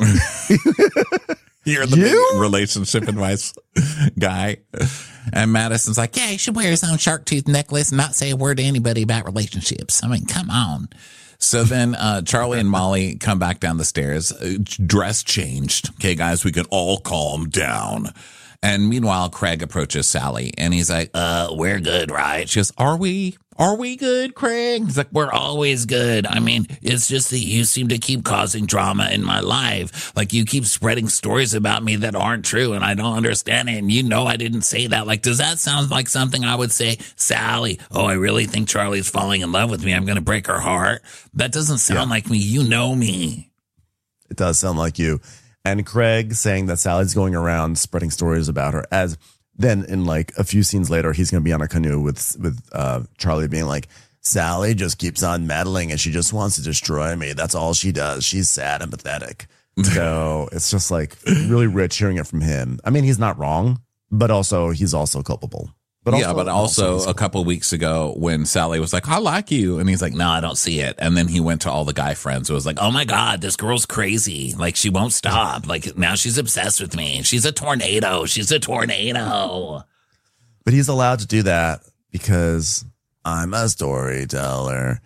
Speaker 1: You're the
Speaker 2: You?
Speaker 1: big relationship advice guy. And Madison's like, yeah, he should wear his own shark tooth necklace and not say a word to anybody about relationships. I mean, come on. So then uh, Charlie and Molly come back down the stairs, uh, dress changed. Okay, guys, we can all calm down. And meanwhile, Craig approaches Sally and he's like, uh, we're good, right? She goes, are we? Are we good, Craig? He's like, we're always good. I mean, it's just that you seem to keep causing drama in my life. Like you keep spreading stories about me that aren't true and I don't understand it. And you know I didn't say that. Like, does that sound like something I would say? Sally, oh, I really think Charlie's falling in love with me. I'm going to break her heart. That doesn't sound
Speaker 2: Yeah.
Speaker 1: like me. You know me.
Speaker 2: It does sound like you. And Craig saying that Sally's going around spreading stories about her, as then in like a few scenes later, he's going to be on a canoe with, with uh, Charlie being like, Sally just keeps on meddling and she just wants to destroy me. That's all she does. She's sad and pathetic. So it's just like really rich hearing it from him. I mean, he's not wrong, but also he's also culpable. But
Speaker 1: yeah, but also,
Speaker 2: he's
Speaker 1: a couple weeks ago when Sally was like, I like you. And he's like, no, I don't see it. And then he went to all the guy friends who was like, oh my God, this girl's crazy. Like she won't stop. Like now she's obsessed with me. She's a tornado. She's a tornado.
Speaker 2: But he's allowed to do that because I'm a storyteller.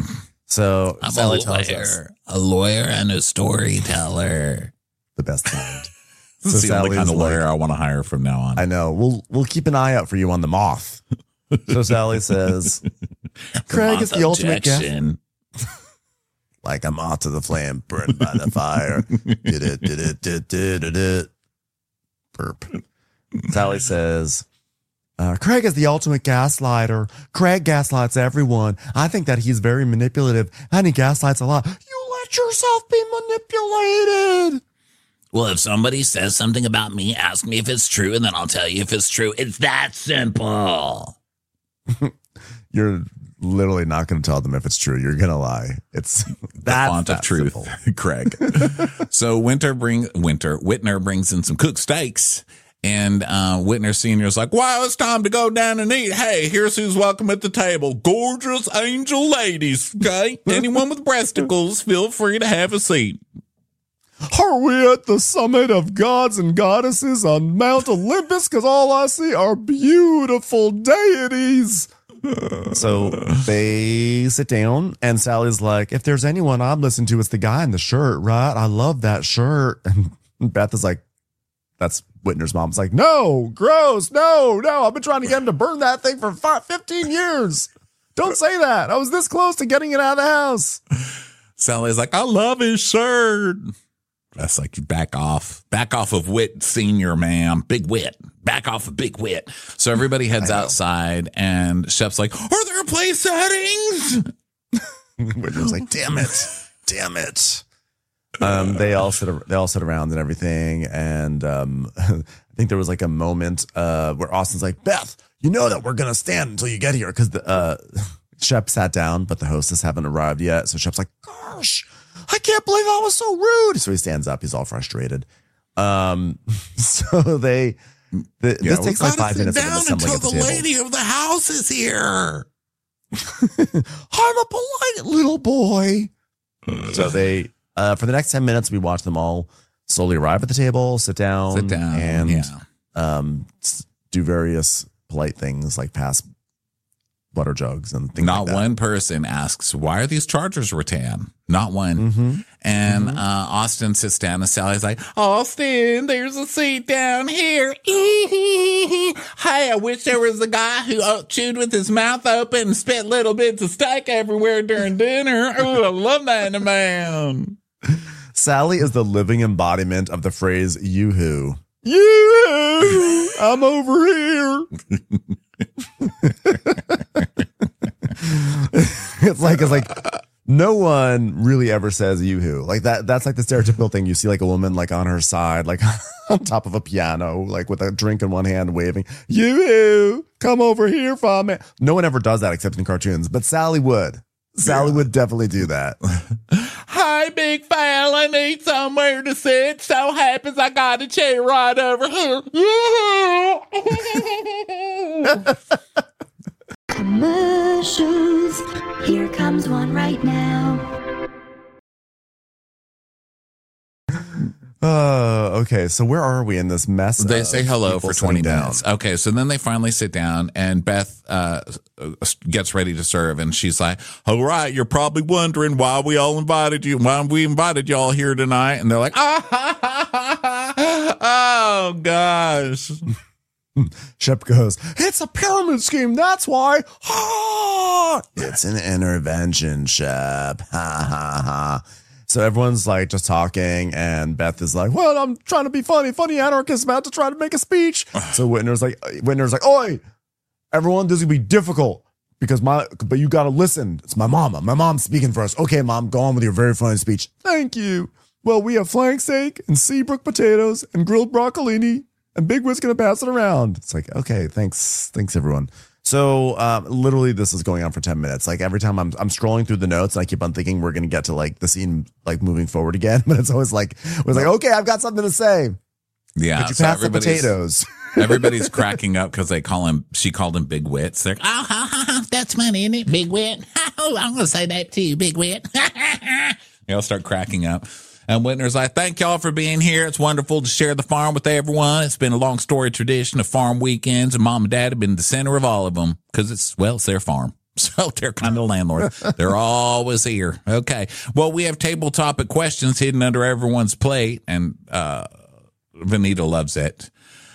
Speaker 2: So
Speaker 1: I'm
Speaker 2: Sally
Speaker 1: a
Speaker 2: tells us
Speaker 1: lawyer, a lawyer and a storyteller.
Speaker 2: the best kind.
Speaker 1: This is the only
Speaker 2: Sally's
Speaker 1: kind of
Speaker 2: like-
Speaker 1: lawyer I want to hire from now on.
Speaker 2: I know. We'll we'll keep an eye out for you on the moth. So Sally says, Craig is the ultimate guest.
Speaker 1: objection.
Speaker 2: Like a moth to the flame, burned by the fire. Did it, did it, did it, did it. Burp. Sally says, uh, Craig is the ultimate gaslighter. Craig gaslights everyone. I think that he's very manipulative and he gaslights a lot. You let yourself be manipulated.
Speaker 1: Well, if somebody says something about me, ask me if it's true, and then I'll tell you if it's true. It's that simple.
Speaker 2: You're literally not going to tell them if it's true. You're going to lie. It's
Speaker 1: The
Speaker 2: that
Speaker 1: font of
Speaker 2: that
Speaker 1: truth,
Speaker 2: simple.
Speaker 1: Craig. So Winter bring Winter Whitner brings in some cooked steaks, and uh, Whitner Senior is like, "Well, it's time to go down and eat. Hey, here's who's welcome at the table: gorgeous angel ladies. Okay, anyone with breasticles, feel free to have a seat."
Speaker 2: Are we at the summit of gods and goddesses on Mount Olympus? Because all I see are beautiful deities. So they sit down, and Sally's like, if there's anyone I'm listening to, it's the guy in the shirt, right? I love that shirt. And Beth is like, that's Whitner's mom's like, no, gross, no, no. I've been trying to get him to burn that thing for five, fifteen years. Don't say that. I was this close to getting it out of the house.
Speaker 1: Sally's like, "I love his shirt." That's like, back off. Back off of Wit Senior, ma'am. Big Wit. Back off of Big Wit. So everybody heads outside, and Shep's like, are there place settings?
Speaker 2: Whitner's like, damn it. Damn it. Um, they all sit, they all sit around and everything. And um, I think there was like a moment uh, where Austin's like, Beth, you know that we're going to stand until you get here. Because the uh, Shep sat down, but the hostess haven't arrived yet. So Shep's like, gosh, I can't believe I was so rude. So he stands up. He's all frustrated. Um, so they, the,
Speaker 1: Yeah,
Speaker 2: this takes
Speaker 1: we
Speaker 2: like
Speaker 1: gotta
Speaker 2: five
Speaker 1: sit
Speaker 2: minutes of them
Speaker 1: down
Speaker 2: assembling
Speaker 1: until
Speaker 2: at the,
Speaker 1: the
Speaker 2: table.
Speaker 1: lady of the house is here.
Speaker 2: I'm a polite little boy. So they, uh, for the next ten minutes, we watch them all slowly arrive at the table, sit down,
Speaker 1: Sit down.
Speaker 2: and
Speaker 1: yeah.
Speaker 2: um, s- do various polite things like pass butter jugs and things
Speaker 1: Not
Speaker 2: like that.
Speaker 1: one person asks, why are these chargers rattan? Not one.
Speaker 2: Mm-hmm.
Speaker 1: And uh, Austin sits down, and Sally's like, Austin, there's a seat down here. Hey, I wish there was a guy who uh, chewed with his mouth open and spit little bits of steak everywhere during dinner. Oh, I love that in a man.
Speaker 2: Sally is the living embodiment of the phrase "yoo-hoo." Yoo-hoo! I'm over here. it's like it's like no one really ever says yoo-hoo. Like that that's like the stereotypical thing. You see like a woman like on her side, like on top of a piano, like with a drink in one hand waving, yoo-hoo, come over here for me. No one ever does that except in cartoons, but Sally would. Sally would definitely do that.
Speaker 1: Hi, Hey, big fella, need somewhere to sit. So happens I got a chair right over here.
Speaker 5: Commercials. Here comes one right now.
Speaker 2: Uh, okay, so where are we in this mess?
Speaker 1: They
Speaker 2: of
Speaker 1: say hello
Speaker 2: people
Speaker 1: for twenty
Speaker 2: sitting down?
Speaker 1: minutes. Okay, so then they finally sit down, and Beth uh, gets ready to serve, and she's like, all right, you're probably wondering why we all invited you, why we invited y'all here tonight. And they're like, ah, ha, ha, ha, ha. Oh, gosh.
Speaker 2: Shep goes, it's a pyramid scheme, that's why. Ah! It's an intervention, Shep. Ha, ha, ha. So everyone's like just talking, and Beth is like, well, I'm trying to be funny. Funny anarchist about to try to make a speech. So Whitner's like, Whitner's like, oi, everyone, this is going to be difficult because my, but you got to listen. It's my mama. My mom's speaking for us. Okay, mom, go on with your very funny speech. Thank you. Well, we have flank steak and Seabrook potatoes and grilled broccolini, and Big Whit's going to pass it around. It's like, okay, thanks. Thanks, everyone. So um, literally this is going on for ten minutes. Like every time I'm I'm scrolling through the notes and I keep on thinking we're going to get to like the scene like moving forward again. But it's always like, it was like, okay, I've got something to say.
Speaker 1: Yeah.
Speaker 2: Could you
Speaker 1: so
Speaker 2: pass the
Speaker 1: everybody's-
Speaker 2: potatoes?
Speaker 1: Everybody's cracking up because they call him, she called him Big Wits. They're like, oh, ha, ha, ha, that's funny, isn't it? Big Wit. Oh, I'm going to say that too, Big Wit. They all start cracking up. And Whitner's like, thank y'all for being here. It's wonderful to share the farm with everyone. It's been a long story tradition of farm weekends, and mom and dad have been the center of all of them because it's, well, it's their farm. So they're kind of landlords. They're always here. Okay. Well, we have table topic questions hidden under everyone's plate, and uh, Vanita loves it.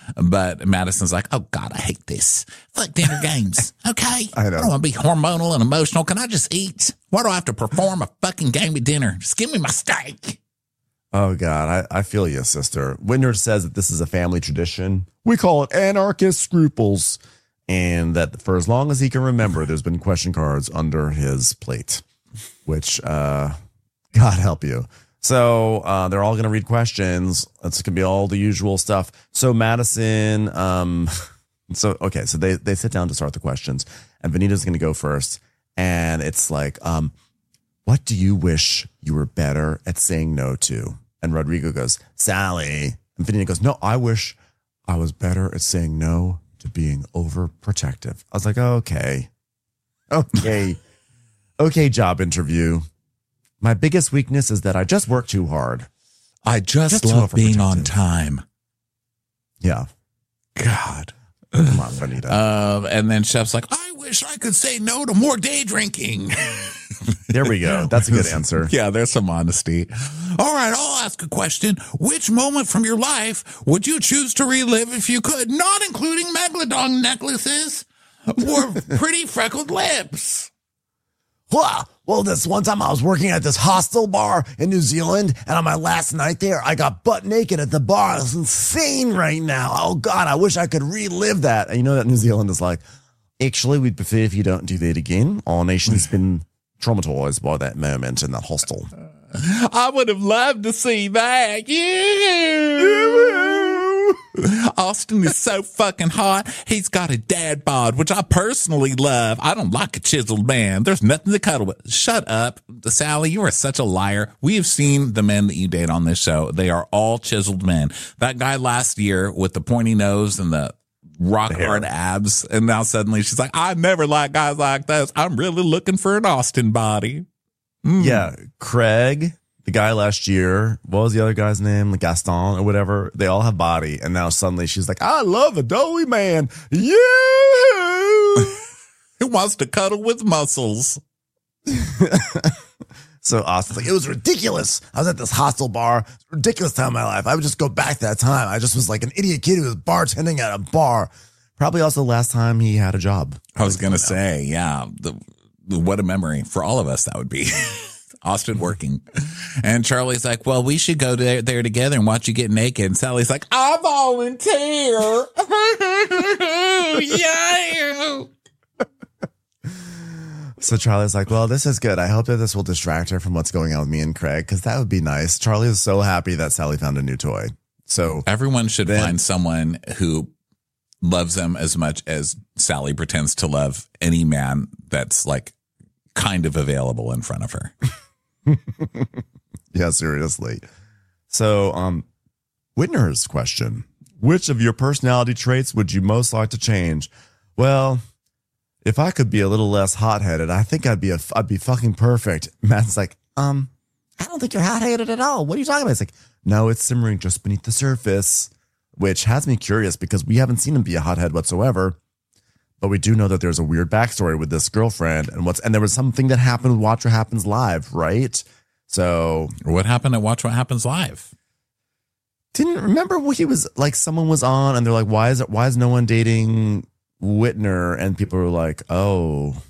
Speaker 1: But Madison's like, oh, God, I hate this. Fuck dinner games. Okay?
Speaker 2: I know.
Speaker 1: I don't want to be hormonal and emotional. Can I just eat? Why do I have to perform a fucking game at dinner? Just give me my steak.
Speaker 2: Oh, God, I, I feel you, sister. Whitner says that this is a family tradition. We call it anarchist scruples. And that for as long as he can remember, there's been question cards under his plate, which, uh, God help you. So uh, they're all going to read questions. It's going to be all the usual stuff. So Madison, um, so, okay, so they, they sit down to start the questions. And Vanita's going to go first. And it's like, um, what do you wish you were better at saying no to? And Rodrigo goes, Sally. And Vanita goes, no, I wish I was better at saying no to being overprotective. I was like, okay, okay, okay, job interview. My biggest weakness is that I just work too hard.
Speaker 1: I just,
Speaker 2: Just
Speaker 1: love being
Speaker 2: overprotective.
Speaker 1: on time.
Speaker 2: Yeah.
Speaker 1: God.
Speaker 2: Come on, Vanita.
Speaker 1: Um, and then Chef's like, I wish I could say no to more day drinking.
Speaker 2: There we go. That's a good answer.
Speaker 1: Yeah, there's some honesty. All right, I'll ask a question. Which moment from your life would you choose to relive if you could, not including megalodon necklaces or pretty freckled lips?
Speaker 2: Well, well, this one time I was working at this hostel bar in New Zealand, and on my last night there, I got butt naked at the bar. It's insane right now. Oh, God, I wish I could relive that. And you know that New Zealand is like, actually, we'd prefer if you don't do that again. Our nation's been traumatized by that moment in that hostel.
Speaker 1: I would have loved to see that. Yeah. Austin is so fucking hot. He's got a dad bod, which I personally love. I don't like a chiseled man. There's nothing to cuddle with. Shut up, Sally. You are such a liar. We have seen the men that you date on this show. They are all chiseled men. That guy last year with the pointy nose and the rock hard abs, and now suddenly she's like, I never like guys like this. I'm really looking for an Austin body. Mm.
Speaker 2: Yeah, Craig, the guy last year, what was the other guy's name? Gaston or whatever. They all have body. And now suddenly she's like, I love a doughy man. Yeah.
Speaker 1: Who wants to cuddle with muscles?
Speaker 2: So Austin's like, it was ridiculous. I was at this hostel bar. Ridiculous time of my life. I would just go back to that time. I just was like an idiot kid who was bartending at a bar. Probably also the last time he had a job.
Speaker 1: I was going to say, yeah, the, the, what a memory for all of us that would be. Austin working. And Charlie's like, well, we should go there, there together and watch you get naked. And Sally's like, I volunteer. Yeah.
Speaker 2: So Charlie's like, well, this is good. I hope that this will distract her from what's going on with me and Craig, because that would be nice. Charlie is so happy that Sally found a new toy. So
Speaker 1: Everyone should
Speaker 2: Then-
Speaker 1: find someone who loves them as much as Sally pretends to love any man that's like kind of available in front of her.
Speaker 2: Yeah, seriously. So, um, Whitner's question, which of your personality traits would you most like to change? Well, if I could be a little less hot-headed, I think I'd be a, I'd be fucking perfect. Matt's like, um,
Speaker 4: I don't think you're hot-headed at all. What are you talking about?
Speaker 2: it's like, no, it's simmering just beneath the surface, which has me curious because we haven't seen him be a hothead whatsoever. But we do know that there's a weird backstory with this girlfriend and what's, and there was something that happened with Watch What Happens Live, right? So
Speaker 1: What happened at Watch What Happens Live?
Speaker 2: didn't remember what he was like, someone was on and they're like, why is it, why is no one dating Whitner? And people were like, oh,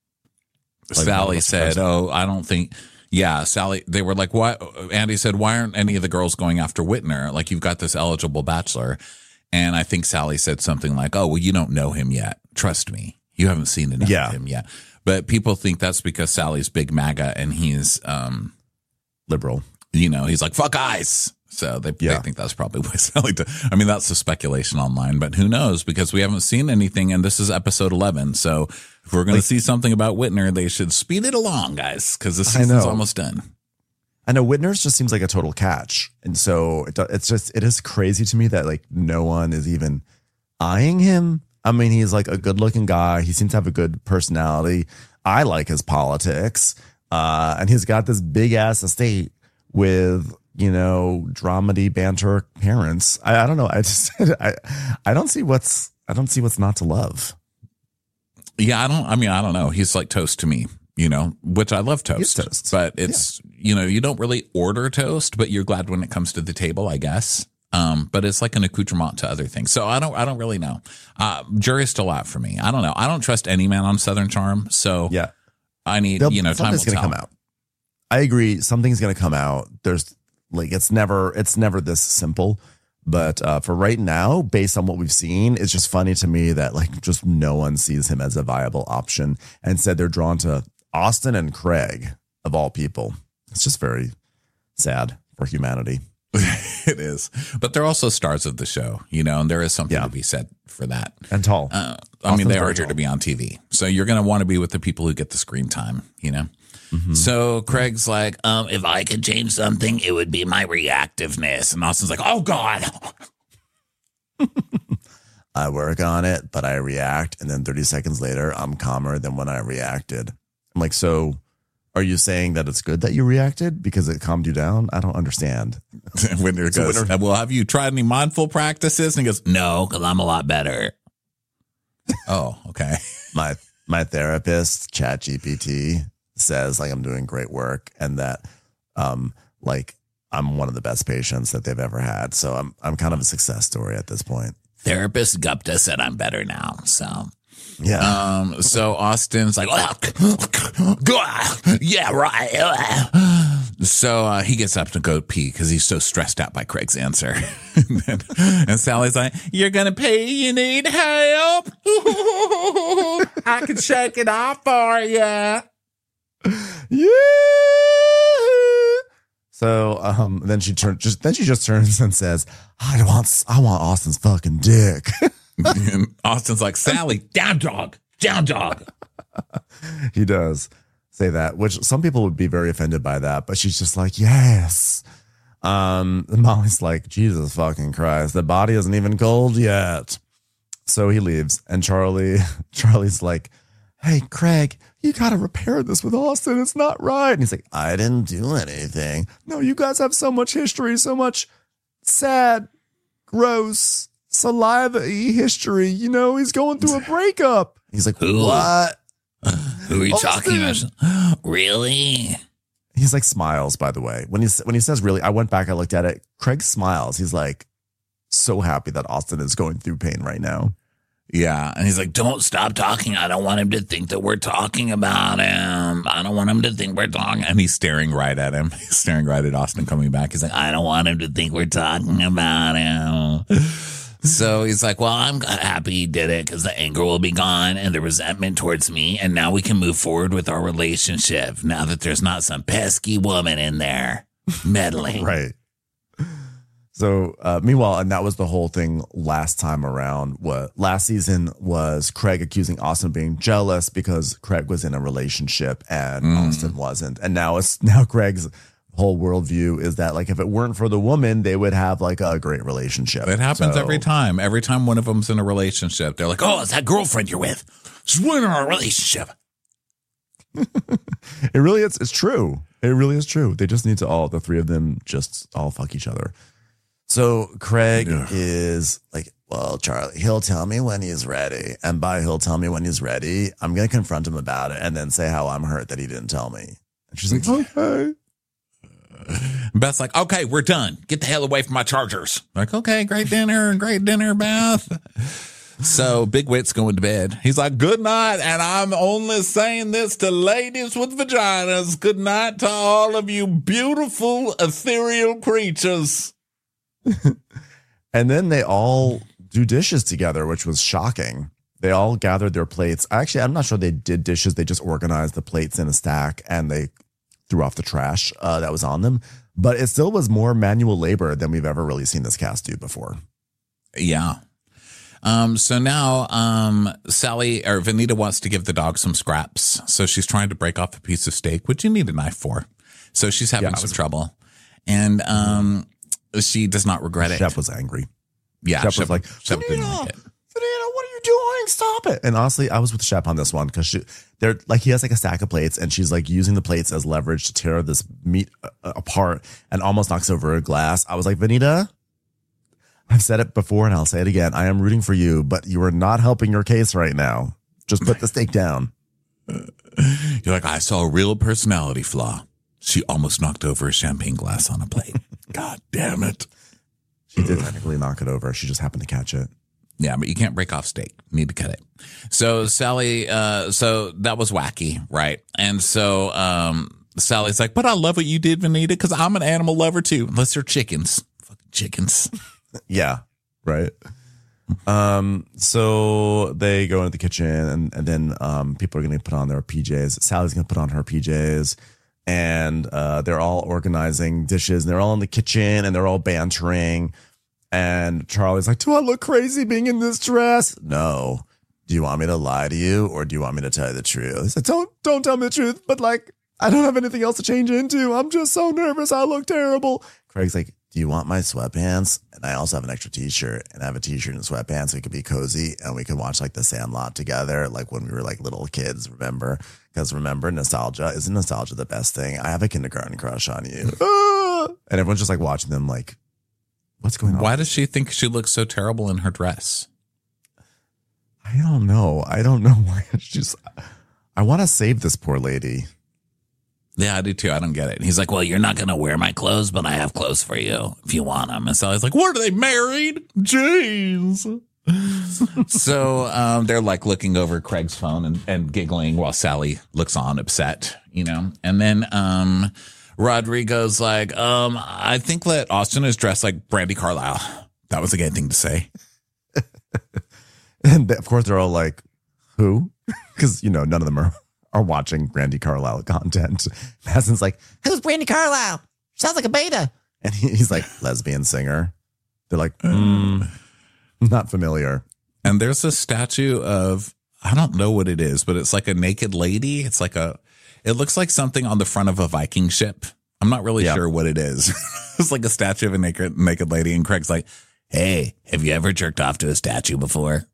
Speaker 2: like,
Speaker 1: Sally
Speaker 2: no,
Speaker 1: said, oh, I don't think, yeah, Sally, they were like, why? Andy said, why aren't any of the girls going after Whitner? Like, you've got this eligible bachelor. And I think Sally said something like, oh, well, you don't know him yet. Trust me. You haven't seen enough
Speaker 2: Yeah.
Speaker 1: of him yet. But people think that's because Sally's big MAGA and he's, um,
Speaker 2: liberal.
Speaker 1: you know, he's like, fuck eyes. So they,
Speaker 2: Yeah.
Speaker 1: they think that's probably why Sally did. I mean, that's the speculation online, but who knows? Because we haven't seen anything, and this is episode eleven. So if we're going
Speaker 2: Like-
Speaker 1: to see something about Whitner, they should speed it along, guys, because the
Speaker 2: I
Speaker 1: season's
Speaker 2: know.
Speaker 1: almost done.
Speaker 2: I know Whitner's just seems like a total catch. And so it, it's just, it is crazy to me that like no one is even eyeing him. I mean, he's like a good looking guy. He seems to have a good personality. I like his politics. Uh, and he's got this big ass estate with, you know, dramedy banter parents. I, I don't know. I just, I, I don't see what's, I don't see what's not to love.
Speaker 1: Yeah, I don't, I mean, I don't know. He's like toast to me, you know, which I love toast.
Speaker 2: He's toast.
Speaker 1: But it's, you know, you don't really order toast, but you're glad when it comes to the table, I guess. Um, but it's like an accoutrement to other things. So I don't, I don't really know. Uh, jury's still out for me. I don't know. I don't trust any man on Southern Charm. So
Speaker 2: Yeah.
Speaker 1: I need,
Speaker 2: They'll-
Speaker 1: you know, time will
Speaker 2: something's gonna
Speaker 1: tell.
Speaker 2: come out. I agree. Something's going to come out. There's like, it's never, it's never this simple. But uh, for right now, based on what we've seen, it's just funny to me that like just no one sees him as a viable option. And instead they're drawn to Austin and Craig of all people. It's just very sad for humanity.
Speaker 1: It is. But they're also stars of the show, you know, and there is something
Speaker 2: Yeah.
Speaker 1: to be said for that.
Speaker 2: And tall.
Speaker 1: Uh, I
Speaker 2: Austin's
Speaker 1: mean, they
Speaker 2: very
Speaker 1: are here
Speaker 2: tall.
Speaker 1: to be on T V. So you're going to want to be with the people who get the screen time, you know? So Craig's like, um, if I could change something, it would be my reactiveness. And Austin's like, oh, God.
Speaker 2: I work on it, but I react. And then thirty seconds later, I'm calmer than when I reacted. I'm like, so are you saying that it's good that you reacted because it calmed you down? I don't understand.
Speaker 1: Winter
Speaker 2: So
Speaker 1: goes,
Speaker 2: Winter-
Speaker 1: well, have you tried any mindful practices? And he goes, no, because I'm a lot better. Oh, okay.
Speaker 2: my my therapist, ChatGPT, says like I'm doing great work and that um like I'm one of the best patients that they've ever had. So I'm I'm kind of a success story at this point.
Speaker 1: Therapist Gupta said I'm better now. So,
Speaker 2: Yeah.
Speaker 1: um, so Austin's like, yeah, right. So uh, he gets up to go pee because he's so stressed out by Craig's answer. and, then, and Sally's like, you're going to pee? You need help? I can shake it off for you.
Speaker 2: Yeah. So um then she turns just then she just turns and says, I want I want Austin's fucking dick.
Speaker 1: And Austin's like, Sally, down dog, down dog.
Speaker 2: He does say that, which some people would be very offended by that, but she's just like, yes. Um, and Molly's like, Jesus fucking Christ, the body isn't even cold yet. So he leaves, and Charlie, Charlie's like, hey, Craig, you gotta repair this with Austin. It's not right. And he's like, I didn't do anything. No, you guys have so much history, so much sad, gross, saliva-y history. You know, he's going through a breakup. He's like,
Speaker 1: Ooh.
Speaker 2: what?
Speaker 1: Who are you talking
Speaker 2: Austin.
Speaker 1: about? Really?
Speaker 2: He's like smiles, by the way. When he's when he says really, I went back, I looked at it. Craig smiles. He's like so happy that Austin is going through pain right now.
Speaker 1: Yeah. And he's like, don't stop talking. I don't want him to think that we're talking about him. I don't want him to think we're talking. And he's staring right at him. He's staring right at Austin coming back. He's like, I don't want him to think we're talking about him. So he's like, well, I'm happy he did it because the anger will be gone and the resentment towards me. And now we can move forward with our relationship now that there's not some pesky woman in there meddling.
Speaker 2: Right. So uh, meanwhile, and that was the whole thing last time around. What last season was Craig accusing Austin of being jealous because Craig was in a relationship and
Speaker 1: Mm.
Speaker 2: Austin wasn't. And now it's now Craig's whole worldview is that like if it weren't for the woman, they would have like a great relationship.
Speaker 1: It happens
Speaker 2: So-
Speaker 1: every time. Every time one of them's in a relationship, they're like, "Oh, it's that girlfriend you're with. She's winning our relationship."
Speaker 2: It really is. It's true. It really is true. They just need to all, the three of them just all fuck each other. So Craig
Speaker 1: Ugh.
Speaker 2: is like, well, Charlie, he'll tell me when he's ready. And by he'll tell me when he's ready, I'm going to confront him about it and then say how I'm hurt that he didn't tell me. And she's like, okay.
Speaker 1: Beth's like, "Okay, we're done. Get the hell away from my chargers." Like, "Okay, great dinner, great dinner, Beth." So Big Wit's going to bed. He's like, "Good night, and I'm only saying this to ladies with vaginas. Good night to all of you beautiful ethereal creatures."
Speaker 2: And then they all do dishes together, which was shocking. They all gathered their plates. Actually, I'm not sure they did dishes. They just organized the plates in a stack and they threw off the trash uh, that was on them. But it still was more manual labor than we've ever really seen this cast do before.
Speaker 1: Yeah. Um, so now um, Sally or Vanita wants to give the dog some scraps. So she's trying to break off a piece of steak, which you need a knife for. So she's having
Speaker 2: Yeah, I
Speaker 1: some
Speaker 2: was-
Speaker 1: trouble. And um, she does not regret it.
Speaker 2: Shep was angry.
Speaker 1: Yeah,
Speaker 2: Shep
Speaker 1: Shep
Speaker 2: was like,
Speaker 1: Shep didn't
Speaker 2: Vanita,
Speaker 1: like it.
Speaker 2: Vanita, what are you doing? Stop it. And honestly, I was with Shep on this one because she, they're like, he has like a stack of plates and she's like using the plates as leverage to tear this meat uh, apart and almost knocks over a glass. I was like, Vanita, I've said it before and I'll say it again. I am rooting for you, but you are not helping your case right now. Just put the steak down.
Speaker 1: You're like, "I saw a real personality flaw. She almost knocked over a champagne glass on a plate." God damn it.
Speaker 2: She did technically knock it over. She just happened to catch it.
Speaker 1: Yeah, but you can't break off steak. You need to cut it. So Sally, uh, so that was wacky, right? And so um, Sally's like, "But I love what you did, Vanita, because I'm an animal lover too. Unless they're chickens. Fucking chickens."
Speaker 2: Yeah. Right. Um, so they go into the kitchen and, and then um, people are going to put on their P Js. Sally's going to put on her P Js and uh, they're all organizing dishes and they're all in the kitchen and they're all bantering. And Charlie's like, "Do I look crazy being in this dress?" "No. Do you want me to lie to you or do you want me to tell you the truth?" He said, don't, don't tell me the truth, but like, I don't have anything else to change into. I'm just so nervous. I look terrible. Craig's like, "Do you want my sweatpants? And I also have an extra t-shirt and I have a t-shirt and sweatpants. So we could be cozy and we could watch like The Sandlot together. Like when we were like little kids, remember? Because remember, nostalgia, isn't nostalgia the best thing? I have a kindergarten crush on you." Ah! And everyone's just like watching them like, what's going on?
Speaker 1: Why does she think she looks so terrible in her dress?
Speaker 2: I don't know. I don't know why. She's, I want to save this poor lady.
Speaker 1: Yeah, I do too. I don't get it. And he's like, "Well, you're not going to wear my clothes, but I have clothes for you if you want them." And Sally's like, "What, are they married? Jeez." So um, they're like looking over Craig's phone and, and giggling while Sally looks on upset, you know. And then um, Rodrigo's like, um, "I think that Austin is dressed like Brandi Carlile." That was a gay thing to say.
Speaker 2: And of course they're all like, who? Because, you know, none of them are, are watching Brandi Carlile content. Madison's like,
Speaker 4: Who's Brandi Carlile? Sounds like a beta.
Speaker 2: and he, he's like, lesbian singer. They're like, mm, not familiar.
Speaker 1: And there's a statue of, I don't know what it is, but it's like a naked lady. It's like a, it looks like something on the front of a Viking ship. I'm not really
Speaker 2: Yeah.
Speaker 1: sure what it is. It's like a statue of a naked, naked lady. And Craig's like, "Hey, have you ever jerked off to a statue before?"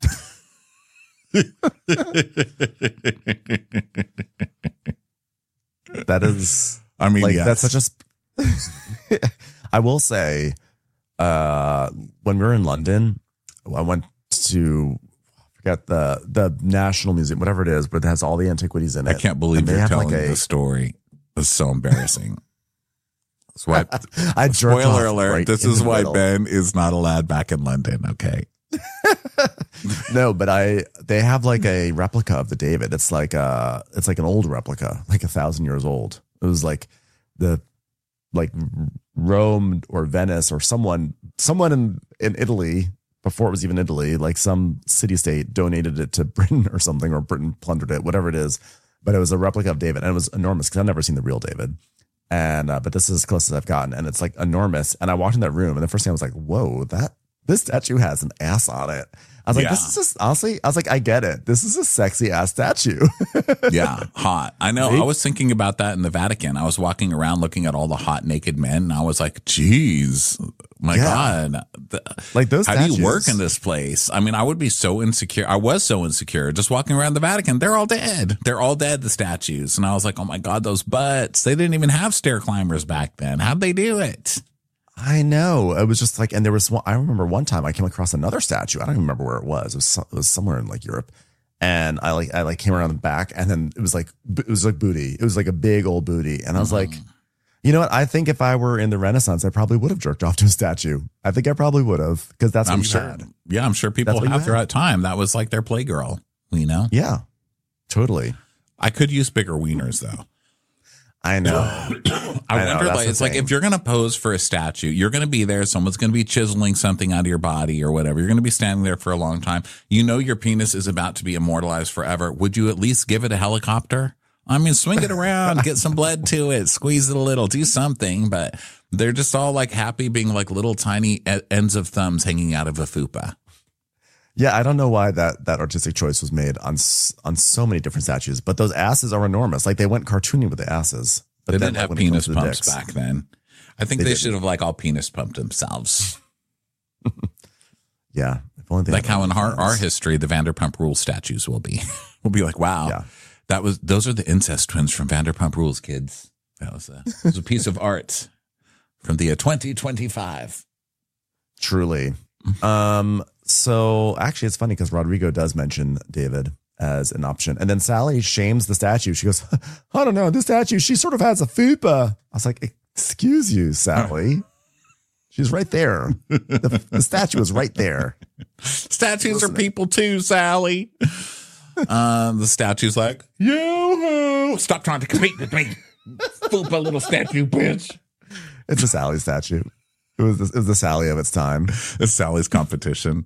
Speaker 2: That is,
Speaker 1: I mean,
Speaker 2: like,
Speaker 1: yes.
Speaker 2: that's such a, sp- I will say, uh, when we were in London, I went to, I forget the, the National Museum, whatever it is, but it has all the antiquities in it.
Speaker 1: I can't believe
Speaker 2: And they
Speaker 1: you're
Speaker 2: have,
Speaker 1: telling
Speaker 2: like, a-
Speaker 1: the story. It's so embarrassing. That's why,
Speaker 2: I jerked
Speaker 1: spoiler
Speaker 2: off
Speaker 1: alert,
Speaker 2: right
Speaker 1: this
Speaker 2: in
Speaker 1: is
Speaker 2: the
Speaker 1: why
Speaker 2: middle.
Speaker 1: Ben is not allowed back in London. Okay.
Speaker 2: No, but I they have like a replica of the David. It's like uh it's like an old replica, like a thousand years old. It was like the like Rome or Venice or someone someone in, in Italy before it was even Italy, like some city state donated it to Britain or something, or Britain plundered it, whatever it is. But it was a replica of David and it was enormous because I've never seen the real David. And uh, but this is as close as I've gotten, and it's like enormous. And I walked in that room, and the first thing I was like, "Whoa, that this statue has an ass on it." I was like,
Speaker 1: Yeah.
Speaker 2: this is just honestly, I was like, I get it. This is a sexy ass statue.
Speaker 1: Yeah, hot. I know.
Speaker 2: Right?
Speaker 1: I was thinking about that in the Vatican. I was walking around looking at all the hot naked men, and I was like, geez, my
Speaker 2: Yeah.
Speaker 1: God. The-
Speaker 2: Like those
Speaker 1: How do you
Speaker 2: statues.
Speaker 1: work in this place? I mean, I would be so insecure. I was so insecure just walking around the Vatican. They're all dead. They're all dead, the statues. And I was like, oh my God, those butts. They didn't even have stair climbers back then. How'd they do it?
Speaker 2: I know. It was just like, and there was one, I remember one time I came across another statue. I don't even remember where it was. It was, so- it was somewhere in like Europe. And I like, I like came around the back and then it was like, it was like booty. It was like a big old booty. And I was like, you know what? I think if I were in the Renaissance, I probably would have jerked off to a statue. I think I probably would have because that's what
Speaker 1: I'm
Speaker 2: you
Speaker 1: sure.
Speaker 2: had.
Speaker 1: Yeah, I'm sure people
Speaker 2: That's what you
Speaker 1: have
Speaker 2: had.
Speaker 1: throughout time. That was like their playgirl, you know?
Speaker 2: Yeah, totally.
Speaker 1: I could use bigger wieners though.
Speaker 2: I know.
Speaker 1: I,
Speaker 2: I know,
Speaker 1: wonder,
Speaker 2: that's
Speaker 1: like,
Speaker 2: the
Speaker 1: it's like
Speaker 2: thing.
Speaker 1: if you're going to pose for a statue, you're going to be there. Someone's going to be chiseling something out of your body or whatever. You're going to be standing there for a long time. You know your penis is about to be immortalized forever. Would you at least give it a helicopter? I mean, swing it around, get some blood to it, squeeze it a little, do something. But they're just all like happy being like little tiny e- ends of thumbs hanging out of a fupa.
Speaker 2: Yeah, I don't know why that that artistic choice was made on s- on so many different statues, but those asses are enormous. Like they went cartoony with the asses. But
Speaker 1: They
Speaker 2: then,
Speaker 1: didn't
Speaker 2: like,
Speaker 1: have
Speaker 2: when it comes
Speaker 1: penis
Speaker 2: to the
Speaker 1: pumps
Speaker 2: dicks-
Speaker 1: back then. I think
Speaker 2: They
Speaker 1: they,
Speaker 2: didn't.
Speaker 1: should have like all penis pumped themselves.
Speaker 2: Yeah, if only they
Speaker 1: Like
Speaker 2: had
Speaker 1: how in our,
Speaker 2: those.
Speaker 1: our history, the Vanderpump Rules statues will be. We'll be like, wow,
Speaker 2: Yeah.
Speaker 1: that was those are the incest twins from Vanderpump Rules, kids. That was a, it was a piece of art from the uh, twenty twenty-five.
Speaker 2: Truly. Um. So actually, it's funny because Rodrigo does mention David as an option, and then Sally shames the statue. She goes, "I don't know, this statue. She sort of has a fupa." I was like, "Excuse you, Sally." She's right there. The, the statue is right there.
Speaker 1: Statues are people too, Sally. um, the statue's like, yo-ho, stop trying to compete with me. Fupa little statue, bitch.
Speaker 2: It's a Sally statue. It was the, it was the Sally of its time.
Speaker 1: It's Sally's competition.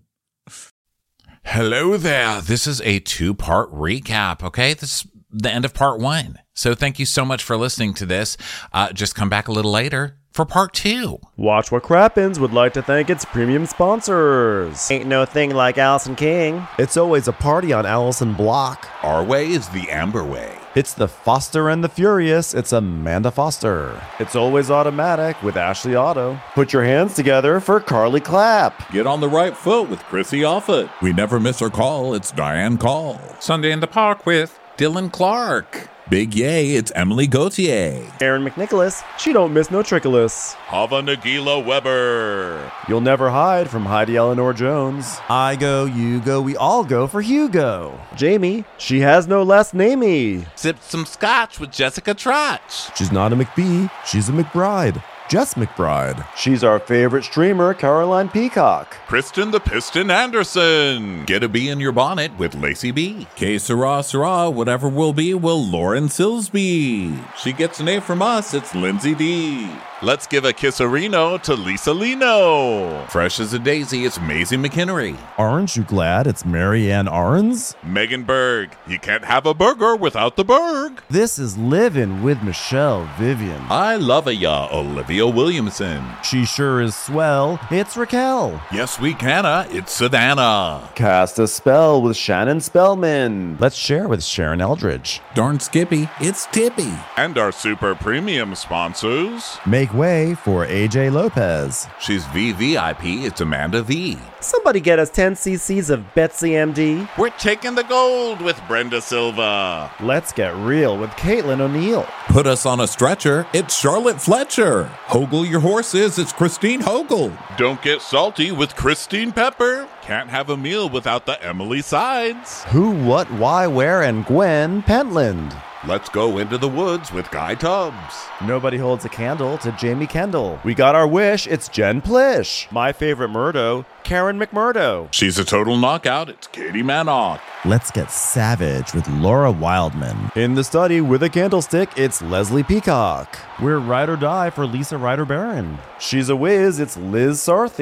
Speaker 1: Hello there. This is a two-part recap, okay? This is the end of part one. So thank you so much for listening to this. Uh, just come back a little later for part two.
Speaker 6: Watch What Crappens would like to thank its premium sponsors. Ain't no thing like Allison King.
Speaker 2: It's always a party on Allison Block.
Speaker 1: Our way is the Amber way.
Speaker 2: It's the Foster and the Furious. It's Amanda Foster.
Speaker 6: It's always automatic with Ashley Auto. Put your hands together for Carly Clapp.
Speaker 1: Get on the right foot with Chrissy Offit. We never miss her call. It's Diane Call.
Speaker 3: Sunday in the Park with
Speaker 1: Dylan Clark. Big yay, it's Emily Gauthier.
Speaker 6: Aaron McNicholas. She don't miss no trickolas.
Speaker 3: Hava Nagila Weber.
Speaker 6: You'll never hide from Heidi Eleanor Jones.
Speaker 2: I go, you go, we all go for Hugo.
Speaker 6: Jamie. She has no last namey.
Speaker 3: Sipped some scotch with Jessica Trotch.
Speaker 2: She's not a McBee. She's a McBride. Jess McBride.
Speaker 6: She's our favorite streamer, Caroline Peacock.
Speaker 3: Kristen the Piston Anderson. Get a bee in your bonnet with Lacey B.
Speaker 1: Que sera, sera, whatever will be, will Lauren Silsby. She gets an A from us, it's Lindsay D.
Speaker 3: Let's give a kisserino to Lisa Lino.
Speaker 1: Fresh as a daisy, it's Maisie McHenry.
Speaker 2: Aren't you glad it's Mary Ann Arns?
Speaker 3: Megan Berg. You can't have a burger without the Berg.
Speaker 2: This is Livin' with Michelle Vivian.
Speaker 3: I love ya, Olivia Williamson.
Speaker 2: She sure is swell. It's Raquel.
Speaker 3: Yes, we canna. It's Savannah.
Speaker 6: Cast a spell with Shannon Spellman.
Speaker 2: Let's share with Sharon Eldridge.
Speaker 1: Darn Skippy, it's Tippy.
Speaker 3: And our super premium sponsors.
Speaker 2: Make way for A J Lopez.
Speaker 3: She's V V I P. It's Amanda V.
Speaker 6: Somebody get us ten cc's of Betsy M D.
Speaker 3: We're taking the gold with Brenda Silva.
Speaker 6: Let's get real with Caitlin O'Neill.
Speaker 1: Put us on a stretcher, it's Charlotte Fletcher. Hoggle your horses, it's Christine Hoggle.
Speaker 3: Don't get salty with Christine Pepper. Can't have a meal without the Emily Sides.
Speaker 2: Who, what, why, where, and Gwen Pentland.
Speaker 3: Let's go into the woods with Guy Tubbs.
Speaker 6: Nobody holds a candle to Jamie Kendall. We got our wish. It's Jen Plish. My favorite Murdo, Karen McMurdo.
Speaker 3: She's a total knockout. It's Katie Manock.
Speaker 2: Let's get savage with Laura Wildman.
Speaker 6: In the study with a candlestick, it's Leslie Peacock.
Speaker 2: We're ride or die for Lisa Ryder Barron.
Speaker 6: She's a whiz. It's Liz Sarthy.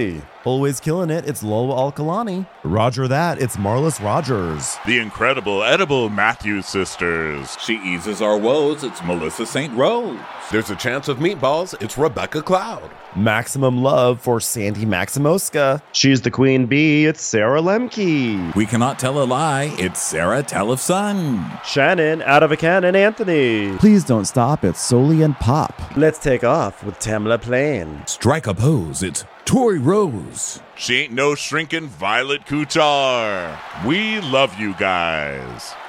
Speaker 2: Always killing it, it's Lola Alkalani. Roger that, it's Marlis Rogers.
Speaker 7: The incredible edible Matthews sisters.
Speaker 1: She eases our woes, it's Melissa Saint Rose.
Speaker 8: There's a chance of meatballs, it's Rebecca Cloud.
Speaker 2: Maximum love for Sandy Maximoska. She's the queen bee, it's Sarah Lemke.
Speaker 1: We cannot tell a lie, it's Sarah Tellefson.
Speaker 6: Shannon, out of a cannon, Anthony.
Speaker 9: Please don't stop, it's Soli and Pop.
Speaker 6: Let's take off with Tamla Plain.
Speaker 1: Strike a pose, it's Tori Rose.
Speaker 7: She ain't no shrinking Violet Couture. We love you guys.